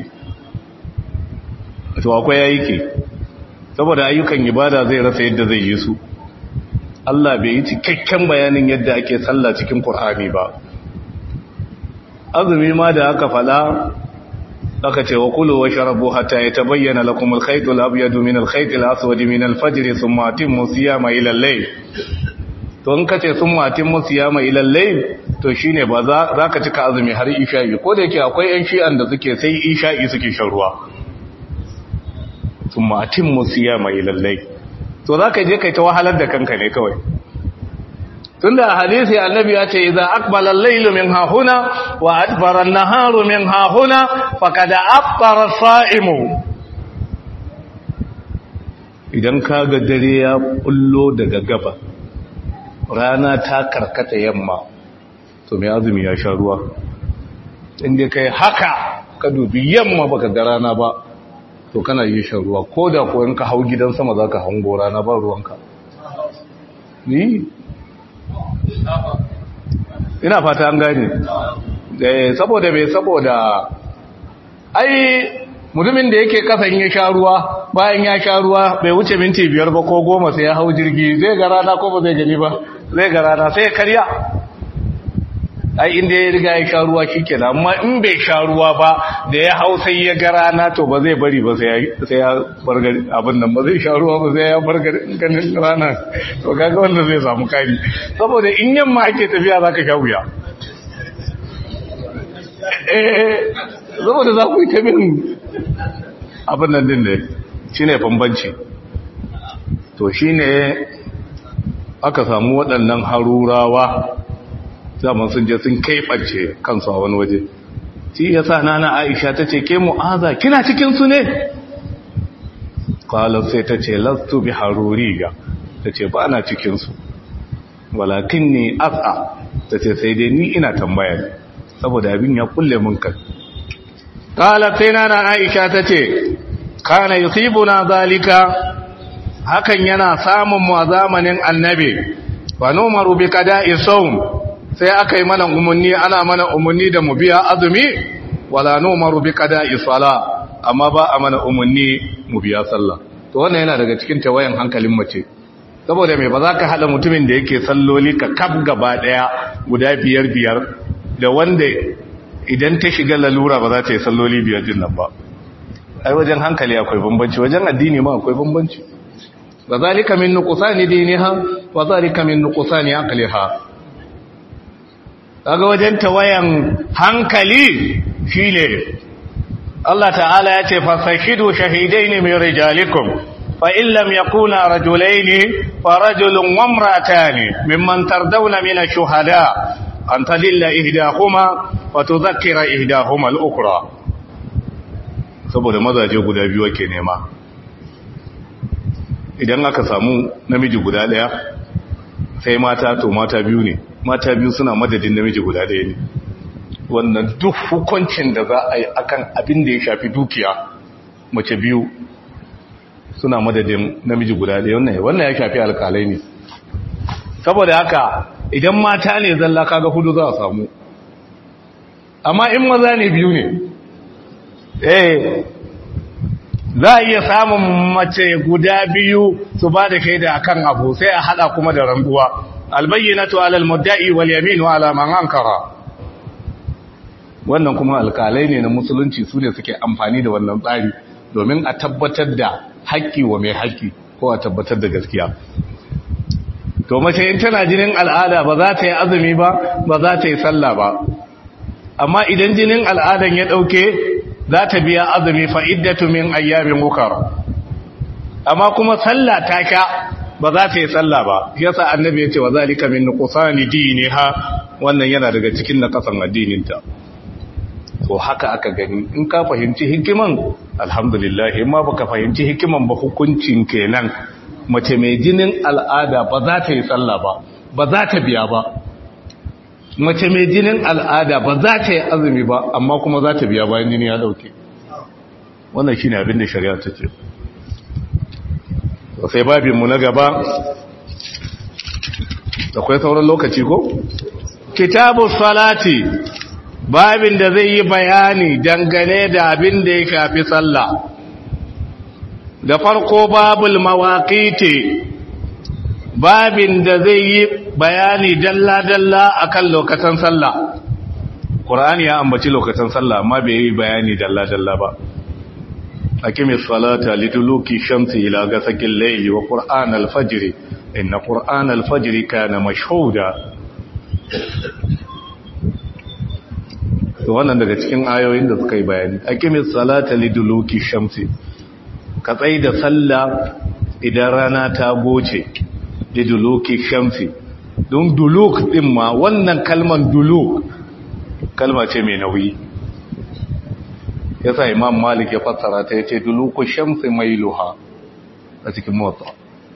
to akwai aiki saboda ayyukan ibada zai rasa yadda zai yi su Allah bai yi cikakken bayanin yadda ake sallah cikin Qur'ani ba azumi ma da aka fala aka ce wa kulu wa sharabu hatta yatabayyana lakum al-khayt al-abyad min al-khayt al-aswad min al-fajr thumma atimmu siyama ila al-layl to in kace sun matin musu ya mai lallai to shine ba za ka cika azumi har isha'i ko da yake akwai yan shi'an da suke sai isha'i suke shan ruwa sun matin musu ya mai lallai to za ka je kai ta wahalar da kanka ne kawai tunda hadisi annabi ya ce idza aqbala al-laylu min hahuna wa adbara an-naharu min hahuna faqad aftara as-sa'imu idan kaga dare ya bullo daga gaba rana ta karkata yamma to mai azumi ya sha ruwa inda kai haka ka dubi yamma baka ga rana ba to kana yi shan ruwa koda ko in ka hau gidan sama zaka hango rana ba ruwanka ni ina fata an gane saboda ai mutumin da yake kasan ya sha ruwa bayan ya sha ruwa bai wuce minti 5 ba ko 10 sai ya hau jirgi zai ga rana ko ba zai gani ba zai ga rana sai ya karya ai inda ya riga ya sha ruwa shikenan amma in bai sha ruwa ba da ya hau sai ya ga rana to ba zai bari ba sai ya bargari abin nan ba zai sha ruwa ba sai ya bargari ganin rana to kaga wanda zai samu kari saboda in yamma ake tafiya zaka sha wuya saboda za ku yi ta bin abin nan din ne shine bambanci to shine aka samu waɗannan harurawa zaman sun je sun kaiɓance kansu a wani waje shi ya sa nana aisha ta ce ke mu'aza kina cikinsu ne kwalar sai ta ce lastu bi haruriya ta ce ba na cikinsu walakin ne asa ta ce sai dai ni ina tambaya saboda abin ya kulle mun kan kwalar sai nana aisha ta ce kana yusibuna zalika hakan yana samun mu a zamanin annabi wa numaru bi qada'i sawm sai aka yi mana umarni ana mana umarni da mu biya azumi wala numaru bi qada'i sala amma ba a mana umarni mu biya sallah to wannan yana daga cikin tawayan hankalin mace saboda me ba za ka hada mutumin da yake salloli ka kaf gaba daya guda biyar da wanda idan ta shiga lalura ba za ta yi salloli biyar din nan ba ai wajen hankali akwai bambanci wajen addini ma akwai bambanci wa zalika min nuqsani diniha wa zalika min nuqsani aqliha kaga wajen tawayan hankali shine Allah ta'ala ya ce fasashidu shahidaini min rijalikum fa in lam yakuna rajulaini fa rajulun wa imra'atani mimman tardawna min ash-shuhada an tadilla ihdahuma wa tudhakkira ihdahuma al-ukhra saboda mazaje guda biyu ake nema idan aka samu namiji guda daya sai mata to mata biyu ne mata biyu suna madadin namiji guda ɗaya ne wannan duk hukuncin da za a yi akan abin da ya shafi dukiya mace biyu suna madadin namiji guda ɗaya wannan ya shafi alƙalai ne saboda haka idan mata ne zalla kaga hudu za a samu amma in maza ne biyu ne za a iya samun mace guda biyu su ba da shaida akan abu sai a hada kuma da rantsuwa albayyinatu ala almudda'i wal yaminu ala man ankara wannan kuma alkalai ne na musulunci su ne suke amfani da wannan tsari domin a tabbatar da haƙƙi wa mai haƙƙi ko a tabbatar da gaskiya to mace in tana jinin al'ada ba za ta yi azumi ba za ta yi sallah ba amma idan jinin al'adan ya dauke za ta biya azumi fa iddatu min ayyamin ukhra amma kuma sallah ta sha ba za ta yi sallah ba yasa annabi ya ce wa zalika min nuqsani diniha wannan yana daga cikin naqasan addininta to haka aka gani in ka fahimci hikiman alhamdulillah in ma baka fahimci hikiman ba hukuncin kenan mace mai jinin al'ada ba za ta yi sallah ba za ta biya ba mace mai jinin al'ada ba za ta yi azumi ba amma kuma za ta biya bayan jini ya dauke wannan shine abin da shari'a ta ce sai babinmu na gaba akwai sauran lokaci ko kitabu salati babin da zai yi bayani dangane da abin da ya shafi sallah da farko babul mawaqiti babin da zai yi bayani dalla-dalla akan lokacin sallah Qur'ani ya ambaci lokacin sallah amma bai yi bayani dalla-dalla ba أقم الصلاة لدلوك الشمس إلى غسق الليل وقرآن الفجر inna qur'an al-fajr kana mashhuda to wannan daga cikin ayoyin da suka yi bayani aqimis salata liduluki shamsi ka tsai da sallah idan rana ta goce liduluki shamsi don duluk din ma wannan kalman duluk kalma ce mai nauyi yasa imam malik ya fassara ta yace duluku shamsi mailuha a cikin motsa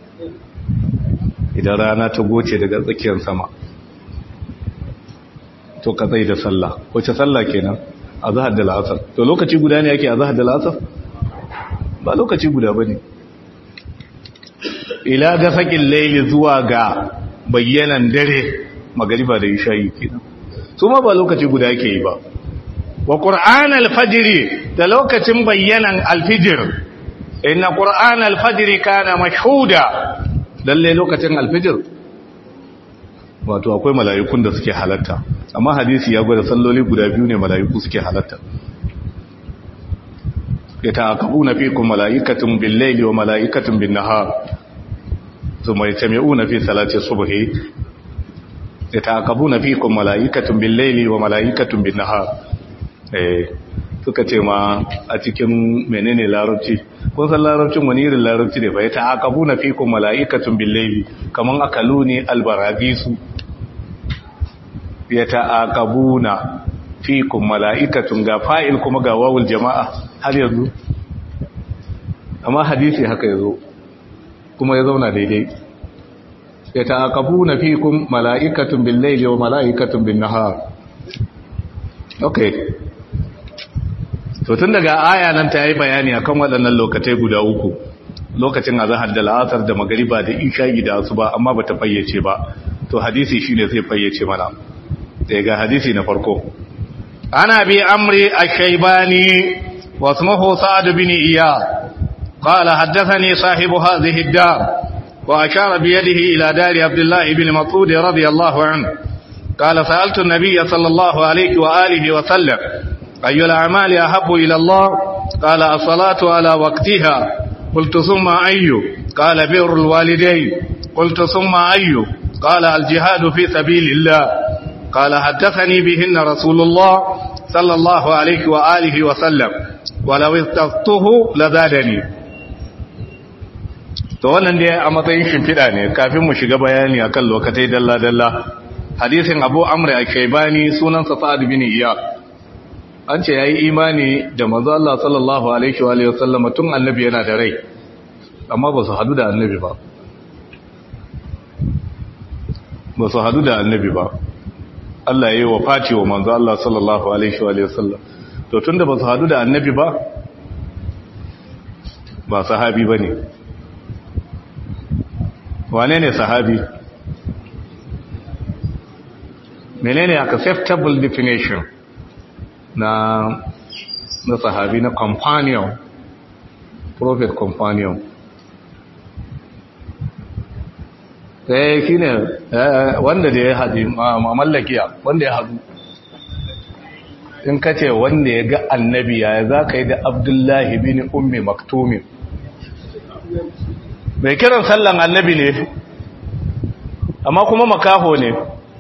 idan rana ta goce daga tsakiyar sama to ka tsai da sallah wace sallah kenan azhar da al'asr to lokaci guda ne yake azhar da al'asr ba lokaci guda bane ila ga sakin layli zuwa ga bayyanan dare magriba da isha'i kenan su ma ba lokaci guda yake yi ba wa qur'an al-fajr da lokacin bayyanan al-fajr inna qur'an al-fajr kana mashhuda lalle lokacin al-fajr wato akwai mala'ikun da suke halatta amma hadisi ya gwada salloli guda biyu ne mala'iku suke halatta yata'aqabuna fikum mala'ikatun bil-layli wa mala'ikatun bin-nahar thumma yajma'una fi salati subhi yata'aqabuna fikum mala'ikatun bil-layli wa mala'ikatun bin-nahar suka ce ma a cikin menene larabci kun san larabcin wani irin larabci ne fa yata'aqabuna fikum mala'ikatun bil-layli kaman akaluni al-baragisu yata'aqabuna fikum mala'ikatun ga fa'il kuma ga wawul jama'a har yanzu amma hadisi haka yazo kuma ya zauna daidai yata'aqabuna fikum mala'ikatun bil-layli wa mala'ikatun bin-nahar okay to tun daga aya nan ta yi bayani akan waɗannan lokacai guda uku lokacin azhar da al'asr da magriba da isha'i da asuba amma bata fayyace ba to hadisi shine zai fayyace mana daga hadisi na farko ana bi amri ash-shaybani wa ismuhu sa'd bin iyad qala haddathani sahibu hadhihi ad-dar wa ashara bi yadihi ila dari abdullah ibn mas'ud radiyallahu anhu qala sa'altu an-nabiy sallallahu alayhi wa alihi wa sallam ayu al-a'mali ahabbu ila Allah qala as-salatu ala waqtiha qultu thumma ayu qala birru al-walidayn qultu thumma ayu qala al-jihadu fi sabilillah قال حدثني بهن رسول الله صلى الله عليه وآله وسلم ولو استفته لزادني to wannan dai a matsayin shimfiɗa ne kafin mu shiga bayani akan lokatai dalla-dalla hadisin Abu Amr al-Shaybani sunansa Sa'd bin Iyad an ce yayi imani da manzo Allah sallallahu alaihi wa alihi wasallam tun annabi yana da rai amma ba su hadu da annabi ba Allah ya yi wa fati wa manzo Allah sallallahu alaihi wa sallam to tunda ba su hadu da annabi ba sahabi bane wane ne sahabi menene acceptable definition na sahabi na companion prophet companion sai shi ne wanda da ya haɗi mallakiya wanda ya haɗu in ka ce wanda ya ga annabi ya za ka yi da abdullahi bin ummi maktumin mai kiran sallan annabi ne amma kuma makaho ne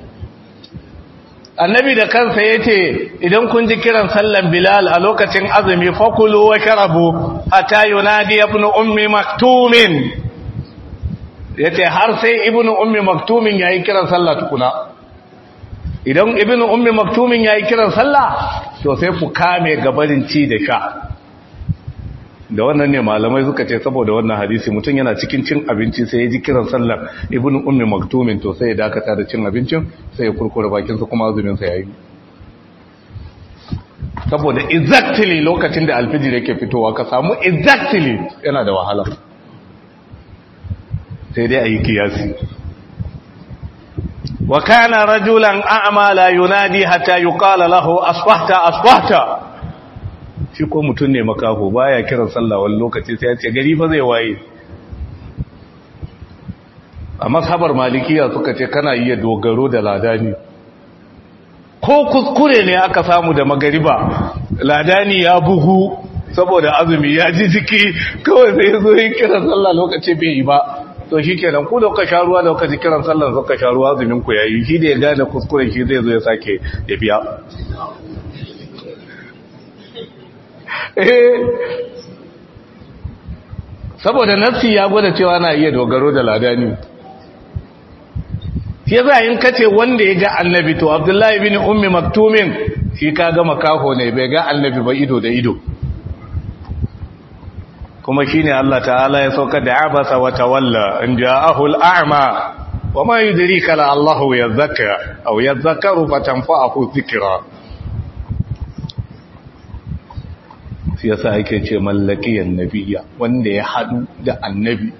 annabi da kansa ya ce idan kun ji kiran sallan bilal a lokacin azumi fakulu wa sharabu hatta yunadi ibn ummi maktumin yace har sai ibnu ummi maktumin yayi kiran sallah tukuna idan ibnu ummi maktumin yayi kiran sallah to sai ku kame gabarin ci da sha da wannan ne malamai suka ce saboda wannan hadisi mutum yana cikin cin abinci sai ya ji kiran sallah ibnu ummi maktumin to sai ya dakata da cin abincin sai ya kurkure bakin sa kuma azumin sa yayi saboda exactly lokacin da alfijir yake fitowa ka samu exactly yana da wahala sai dai a yi kiyasi wa kana rajulan a'ma la yunadi hatta yuqala lahu asbahta shi ko mutun ne makaho baya kiran sallah wani lokaci sai ya ce gari fa zai waye a mazhabar malikiya suka ce kana iya dogaro da ladani ko kuskure ne aka samu da magariba ladani ya bugu saboda azumi ya ji jiki kawai sai zo yin kiran sallah lokaci bai yi ba to shikenan ku da kuka sha ruwa da kuka ji kiran sallar kuka sha ruwa azumin ku yayi shi da ya gane kuskuren shi zai zo ya sake ya biya saboda nafsi ya gwada cewa na iya dogaro da ladani shi yasa in kace wanda ya ga annabi to Abdullahi ibn Ummi Maktumin shi ka ga makaho ne bai ga annabi ba ido da ido kuma shine Allah ta'ala ya sauka da abasa wa tawalla in ja'ahu al-a'ma wa ma yudrika la Allahu yazakka aw yazakkaru fatanfa'ahu dhikra shi yasa yake ce mallakiyan nabiyya wanda ya hadu da annabi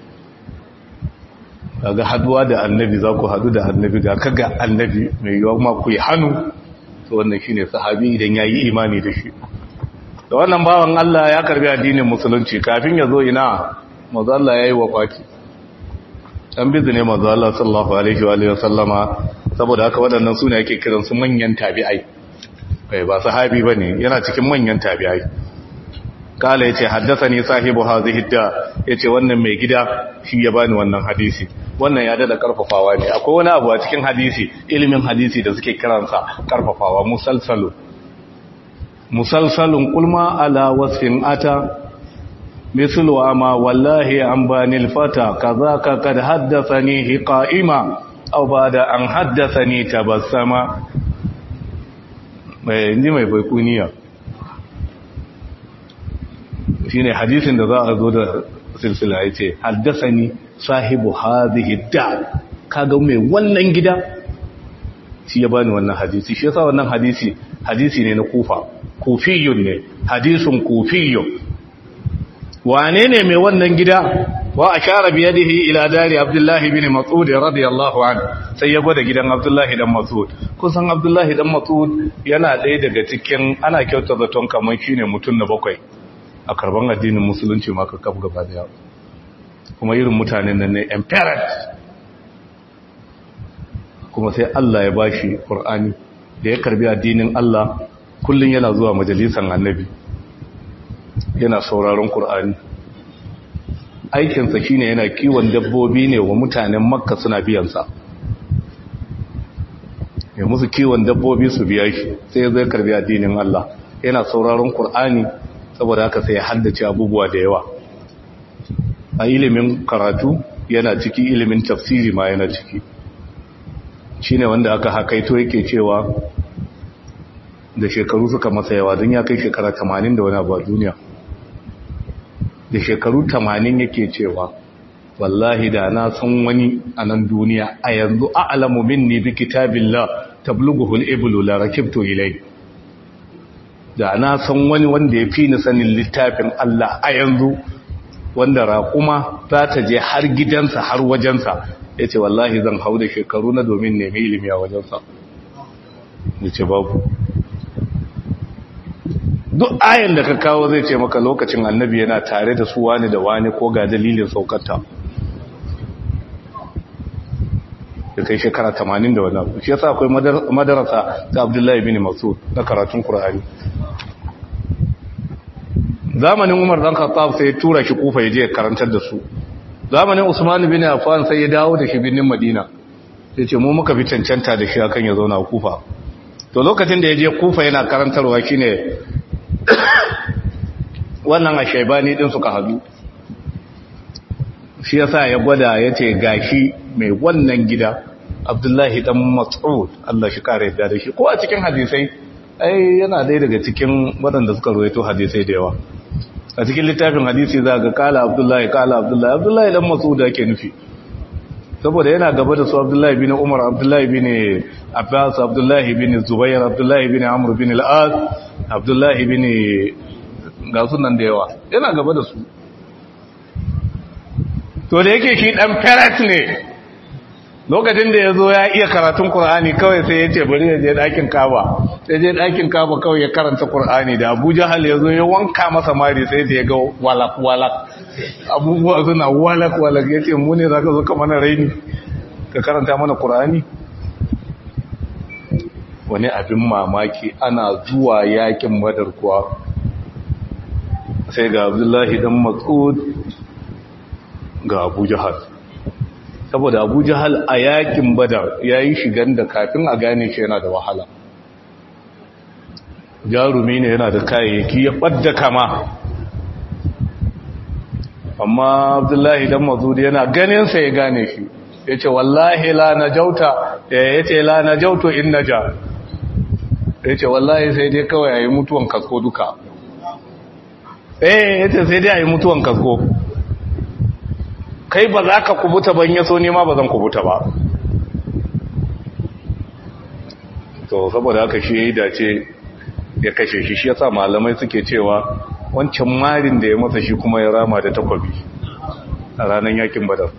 kaga haduwa da annabi za ku hadu da annabi ga kaga annabi mai yawa ma ku yi hannu to wannan shine sahabi idan yayi imani da shi da wannan bawan Allah ya karbi addinin musulunci kafin ya zo ina manzo Allah yayi wafati dan bizne manzo Allah sallallahu alaihi wa alihi wasallama saboda haka wadannan sune yake kiran su manyan tabi'ai ba sahabi bane yana cikin manyan tabi'ai kala yace haddathani sahibu hadhihi da yace wannan mai gida shi ya bani wannan hadisi wannan ya dada karfafawa ne akwai wani abu a cikin hadisi ilimin hadisi da suke kiransa karfafawa musalsalun kulma ala wasfin ata mislu ama wallahi an banil fata kazaka kad haddathani qa'ima aw bada an haddathani tabassama mai mai baikuniya shine hadisin da za a zo da silsila yace haddathani sahibu hadhihi da kaga mai wannan gida shi ya bani wannan hadisi shi yasa wannan hadisi ne na kufiyun ne hadisun kufiyun wane ne mai wannan gida wa ashara bi yadihi ila dari Abdullah ibn Mas'ud radiyallahu anhu sai ya gwada gidan Abdullah dan Mas'ud kusan Abdullah dan Mas'ud yana ɗaya daga cikin ana kyauta zaton kamar shine mutum na bakwai a karban addinin musulunci ma ka kaf gaba daya kuma irin mutanen nan ne emperor kuma sai Allah ya bashi Qur'ani da ya karbi addinin Allah kullun yana zuwa majalisan annabi yana sauraron Qur'ani aikinsa shine yana kiwon dabbobi ne wa mutanen Makka suna biyan sa ya musu kiwon dabbobi su biya shi sai zai karbi addinin Allah yana sauraron Qur'ani saboda haka sai ya haddace abubuwa da yawa a ilimin karatu yana ciki ilimin tafsiri ma yana ciki shine wanda aka hakaito yake cewa da shekaru suka masa yawa don ya kai shekara 80 da wani abu a duniya da shekaru 80 yake cewa wallahi da na san wani a nan duniya a yanzu a'lamu minni bi kitabillah tablughu al-iblu la rakibtu ilay da na san wani wanda ya fi ni sanin littafin Allah a yanzu wanda raƙuma za ta je har gidansa har wajensa ya ce wallahi zan hau da shekaru na domin nemi ilimi a wajensa ya ce babu duk ayin da ka kawo zai ce maka lokacin annabi yana tare da su wani da wani ko ga dalilin saukarta da kai shekara 80 da wani abu shi yasa akwai madarasa ta Abdullahi bin Mas'ud na karatun Qur'ani zamanin Umar dan Khattab sai ya tura shi Kufa ya je karantar da su zamanin Usman bin Affan sai ya dawo da shi birnin Madina sai ce mu muka bi cancanta da shi akan ya zauna a Kufa to lokacin da ya je Kufa yana karantarwa shine wannan Ashaybani din suka hadu shi yasa ya gwada yace gashi mai wannan gida Abdullahi dan Mas'ud Allah shi kare yadda da shi ko a cikin hadisai ai yana dai daga cikin waɗanda suka rawaito hadisai da yawa a cikin littafin hadisi za ga kala Abdullahi dan Mas'ud yake nufi saboda yana gaba da su Abdullahi bin Umar Abdullahi bin Abbas Abdullahi bin Zubair Abdullahi bin Amr bin al-As Abdullahi bin ga sunan da yawa yana gaba da su to da yake shi dan parrot ne lokacin da ya zo ya iya karatun Qur'ani kawai sai ya ce bari ya je ɗakin Kaaba sai je ɗakin Kaaba kawai ya karanta Qur'ani da Abu Jahal ya zo ya wanka masa mari sai da ya ga walak abubuwa suna walak ya ce mu ne za ka zo ka mana raini ka karanta mana Qur'ani wani abin mamaki ana zuwa yakin Badar kuwa sai ga Abdullahi dan Mas'ud ga Abu Jahal saboda Abu Jahal a yakin Badar yayi shigan da kafin a gane shi yana da wahala jarumi ne yana da kayayyaki ya ɓadda kama amma Abdullahi dan Mazudi yana ganinsa ya gane shi ya ce wallahi la najauta ya ce la najautu in naja ya ce wallahi sai dai kawai a yi mutuwan kasko duka ya ce sai dai a yi mutuwan kasko kai ba za ka kubuta ban yaso nema ba zan kubuta ba to saboda haka shi ya yi dace ya kashe shi shi yasa malamai suke cewa wancan marin da ya masa shi kuma ya rama da takwabi a ranar yakin Badar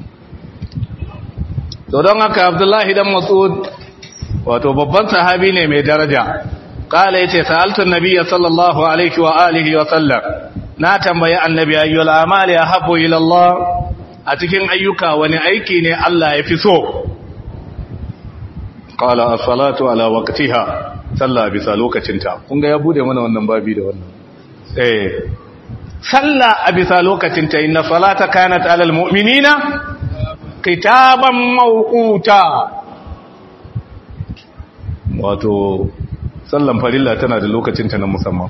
to don haka Abdullahi dan Mas'ud wato babban sahabi ne mai daraja kala yace sa'altu an-nabiy sallallahu alaihi wa alihi wa sallam na tambaye annabi ayyul amali ahabbu ila Allah a cikin ayyuka wani aiki ne Allah ya fi so qala as-salatu ala waqtiha sallah bisa lokacinta kun ga ya bude mana wannan babi da wannan sallah a bisa lokacinta inna salata kanat alal mu'minina kitaban mawquta wato sallan farilla tana da lokacinta na musamman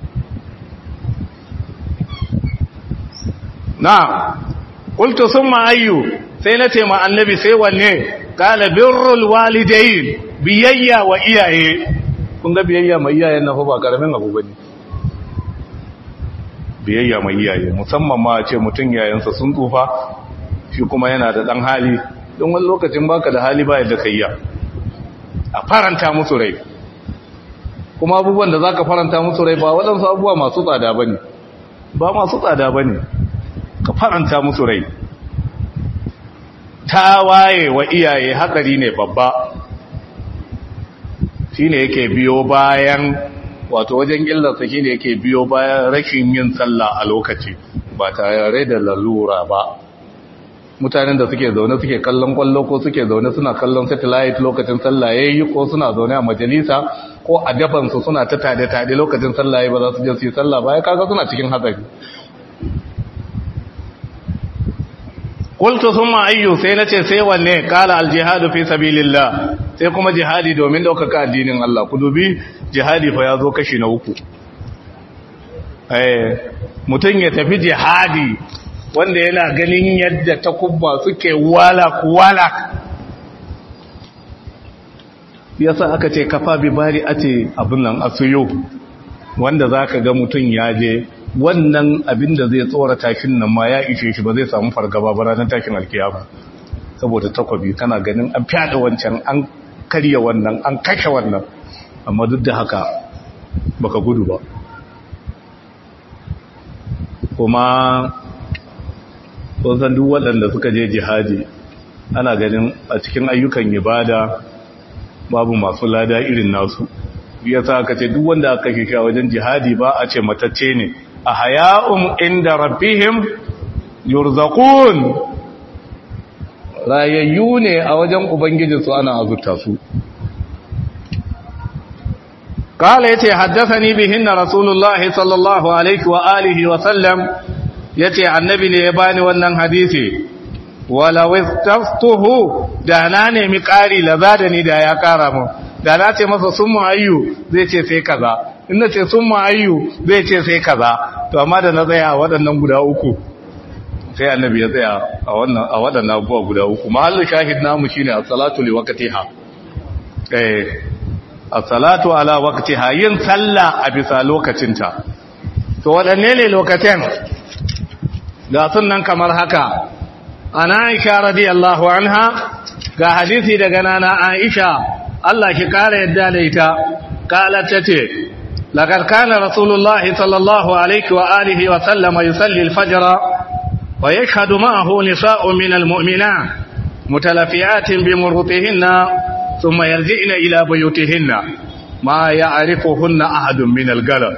na qultu thumma ayyu sai na ce ma annabi sai wanne qala birrul walidayn biyayya wa iyaye kun ga biyayya mai iyaye na fa ba karamin abu bane biyayya mai iyaye musamman ma ce mutun yayansa sun tsufa shi kuma yana da dan hali don wani lokacin baka da hali ba yadda kayya a faranta musu rai kuma abubuwan da zaka faranta musu rai ba wadansu abubuwa masu tsada bane ba masu tsada bane ka faranta musu rai tawaye wa iyaye hatsari ne babba shine yake biyo bayan wato wajen illarsa shine yake biyo bayan rashin yin sallah a lokaci ba tare da lalura ba mutanen da suke zaune suke kallon kwallo ko suke zaune suna kallon satellite lokacin sallah yayi ko suna zaune a majalisa ko a daban su suna ta tade lokacin sallah yayi ba za su je su yi sallah ba ya kaga suna cikin hatsari qultu thumma ayyu sai nace sai wanne qala al jihadu fi sabilillah sai kuma jihadi domin daukaka addinin Allah ku dubi jihadi fa yazo kashi na uku mutun ya tafi jihadi wanda yana ganin yadda takubba suke wala yasa aka ce kafa bi bari ace abin nan asuyo wanda zaka ga mutun ya je wannan abin da zai tsora tashin nan ma ya ishe shi ba zai samu fargaba ba ranar tashin alkiyama saboda takwabi kana ganin an fyaɗa wancan an karya wannan an kashe wannan amma duk da haka baka gudu ba kuma san duk waɗanda suka je jihadi ana ganin a cikin ayyukan ibada babu masu lada irin nasu yasa aka ce duk wanda aka kashe shi a wajen jihadi ba a ce matacce ne ahya'um inda rabbihim yurzaqun rayayyu ne a wajen ubangiji su ana azurta su qala yace haddathani bihin rasulullahi sallallahu alaihi wa alihi wa sallam yace annabi ne ya bani wannan hadisi wala wastaftuhu da na nemi ƙari lazadani da ya ƙara mu da na ce masa summa ayyu zai ce sai kaza in na ce summa ayyu zai ce sai kaza to amma da na tsaya a waɗannan guda uku sai annabi ya tsaya a waɗannan abubuwa guda uku mahallin shahid namu shine as-salatu li waqtiha as-salatu ala waqtiha yin sallah a bisa lokacinta to waɗanne ne lokacin ga sunan kamar haka ana Aisha radiyallahu anha ga hadisi daga nana Aisha Allah ki kare yadda da ita qalat tace laqad kana rasulullahi sallallahu alaihi wa alihi wa sallam yusalli al-fajr wa yashhadu ma'ahu nisa'un min al-mu'minat mutalafiyatin bi murutihinna thumma yarji'na ila buyutihinna ma ya'rifuhunna ahadun min al-galab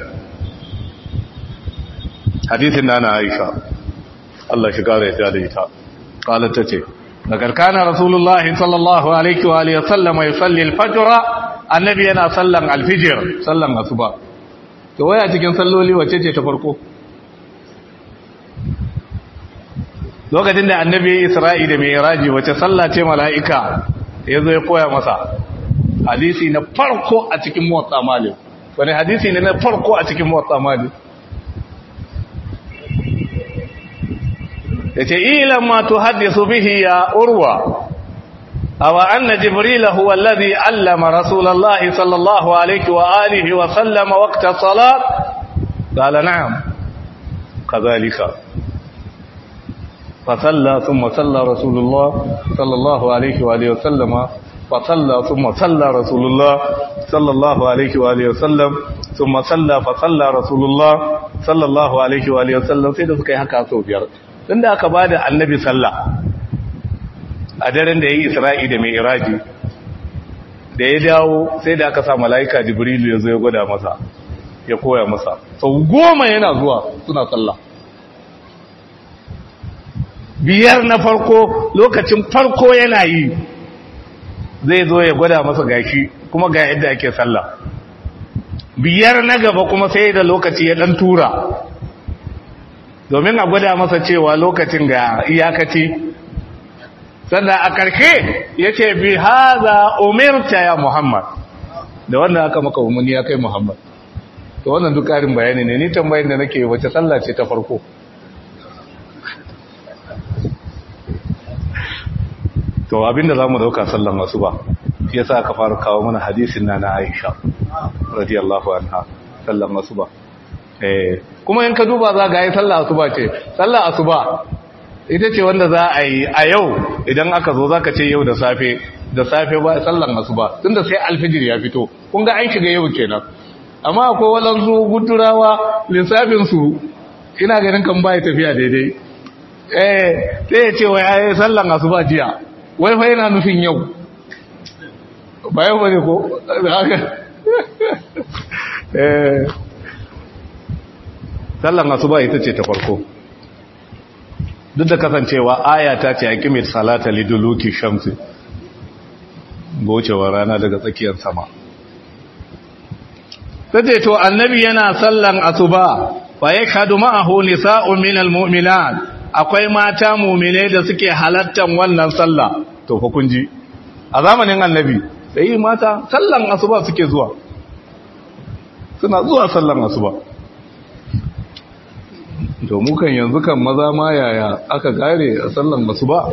hadithin nana Aisha Allah shi kare yadda da ita qalat tace daga kana rasulullahi sallallahu alaihi wa alihi wasallam yusalli al-fajr annabi yana sallan al-fajr sallan asuba to waya cikin salloli wace ce ta farko lokacin da annabi Isra'i da Mi'raji wace sallah ce mala'ika yazo ya koya masa hadisi na farko a cikin Muwatta Malik wani hadisi ne na farko a cikin Muwatta Malik yace ilam ma tuhaddisu bihi ya urwa aw anna jibril huwa alladhi allama rasulullahi sallallahu alayhi wa alihi wa sallam waqta salat qala na'am kadhalika فصلى ثم صلى رسول الله صلى الله عليه وآله وسلم فصلى ثم صلى رسول الله صلى الله عليه وآله وسلم ثم صلى فصلى رسول الله صلى الله عليه وآله وسلم sai da suka yi haka sau biyar tunda aka bada annabi sallah a daren da yayi Isra'i da Mi'raji da ya dawo sai da aka sa malaika Jibril ya zo ya gwada masa ya koya masa sau 10 yana zuwa suna sallah biyar na farko lokacin farko yana yi zai zo ya gwada masa gashi kuma ga yadda ake sallah biyar na gaba kuma sai da lokaci ya dan tura domin a gwada masa cewa lokacin ga iyakaci sannan a karshe yace bi hadha umirta ya Muhammad da wannan aka maka umarni ya kai Muhammad to wannan duk karin bayani ne ni tambayar da nake wace sallah ce ta farko to abinda zamu dauka sallan asuba yasa aka fara kawo mana hadisin na Aisha radiyallahu anha sallan asuba kuma in ka duba za ga yi sallar asuba ce sallar asuba ita ce wanda za a yi a yau idan aka zo zaka ce yau da safe ba sallan asuba tunda sai alfijir ya fito kun ga an shiga yau kenan amma akwai walansu gudurawa lissafin su ina ganin kan bai tafiya daidai sai ya ce wai ai sallan asuba jiya wai fa yana nufin yau bayan bane ko haka sallan asuba ita ce ta farko duk da kasancewa aya ta ce aqimit salata liduluki shamsi gocewar rana daga tsakiyar sama sai to annabi yana sallan asuba fa yakadu ma'ahu nisa'un minal mu'minat akwai mata mu'mine da suke halattan wannan sallah to fa kun ji a zamanin annabi sai mata sallan asuba suke zuwa suna zuwa sallan asuba to mu kan yanzu kan maza ma yaya aka kare a sallan asuba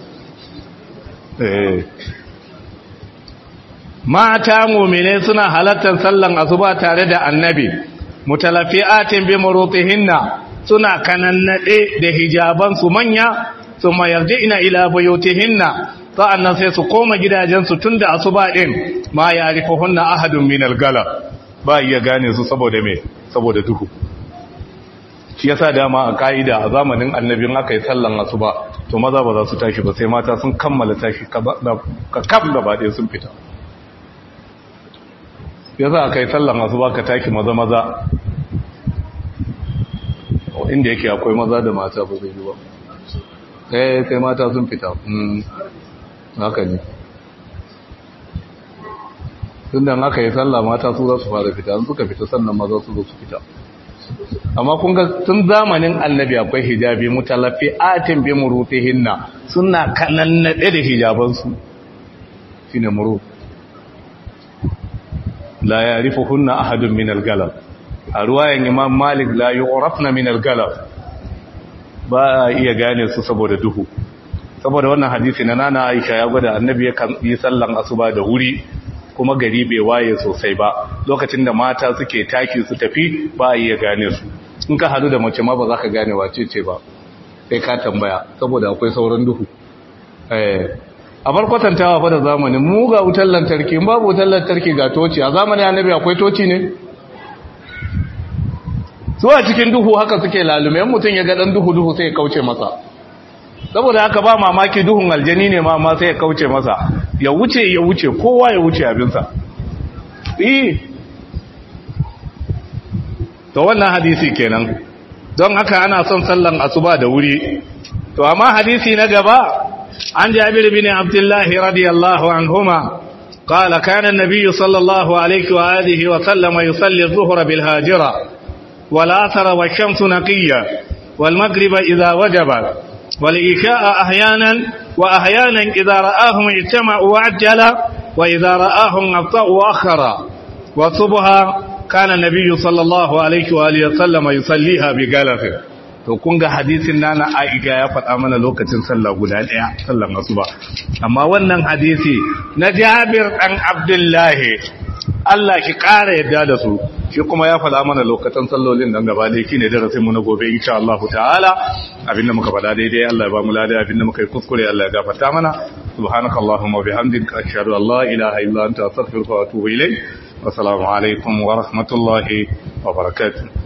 mata mu'mine suna halattan sallan asuba tare da annabi mutalafiatin bi murutihinna suna kanannade da hijabansu manya suma yarji'ina ila buyutihinna sa'annan sai su koma gidajensu tunda asuba din ma ya'rifuhunna ahadun min al-gala ba iya gane su saboda me saboda duhu shi yasa dama a kaida a zamanin annabin aka yi sallan asuba to maza ba za su tashi ba sai mata sun kammala tashi ka kaf gaba ɗaya sun fita yasa aka yi sallan asuba ka taki maza inda yake akwai maza da mata ba zai yi ba sai mata sun fita haka ne tun da aka yi sallah mata su za su fara fita in suka fita sannan maza su zo su fita amma kun ga tun zamanin annabi akwai hijabi mutalafi'atin bi murutihinna suna kanannade da hijabansu shine murut la ya'rifuhunna ahadun min al-galab a ruwayan imam malik la yu'rafna min al-galab ba iya gane su saboda duhu saboda wannan hadisi na nana Aisha ya gwada annabi yakan yi sallan asuba da wuri kuma gari bai waye sosai ba lokacin da mata suke taki su tafi ba iya gane su in ka hadu da mace ma ba za ka gane wace ce ba sai ka tambaya saboda akwai sauran duhu a farkotantawa fa da zamanin mu ga wutar lantarki in babu wutar lantarki ga toci a zamanin annabi akwai toci ne su a cikin duhu haka suke lalume mutum ya ga dan duhu sai ya kauce masa saboda haka ba mamaki duhun aljani ne ma sai ya kauce masa ya wuce kowa ya wuce abinsa to wannan hadisi kenan don haka ana son sallan asuba da wuri to amma hadisi na gaba عن جابر بن عبد الله رضي الله عنهما قال كان النبي صلى الله عليه وآله وسلم يصلي الظهر بالهاجرة والآثر والشمس نقية والمغرب إذا وجب والإيشاء أحيانا وأحيانا إذا رآهم اجتمعوا وعجل وإذا رآهم أبطأوا وأخر والصبح كان النبي صلى الله عليه وآله وسلم يصليها بغلفه. to kun ga hadisin nana Aisha ya faɗa mana lokacin sallah guda ɗaya sallan asuba, amma wannan hadisi na Jabir dan Abdullahi Allah ki ƙara yadda da su shi kuma ya faɗa mana lokacin sallolin nan gaba da yake ne darasin mu na gobe insha Allah ta'ala. Abinda muka faɗa daidai Allah ya ba mu lada, abinda muka yi kuskure Allah ya gafarta mana. Subhanakallahumma wa bihamdika ashhadu an la ilaha illa anta astaghfiruka wa atubu ilayk. Assalamu alaikum wa rahmatullahi wa barakatuh.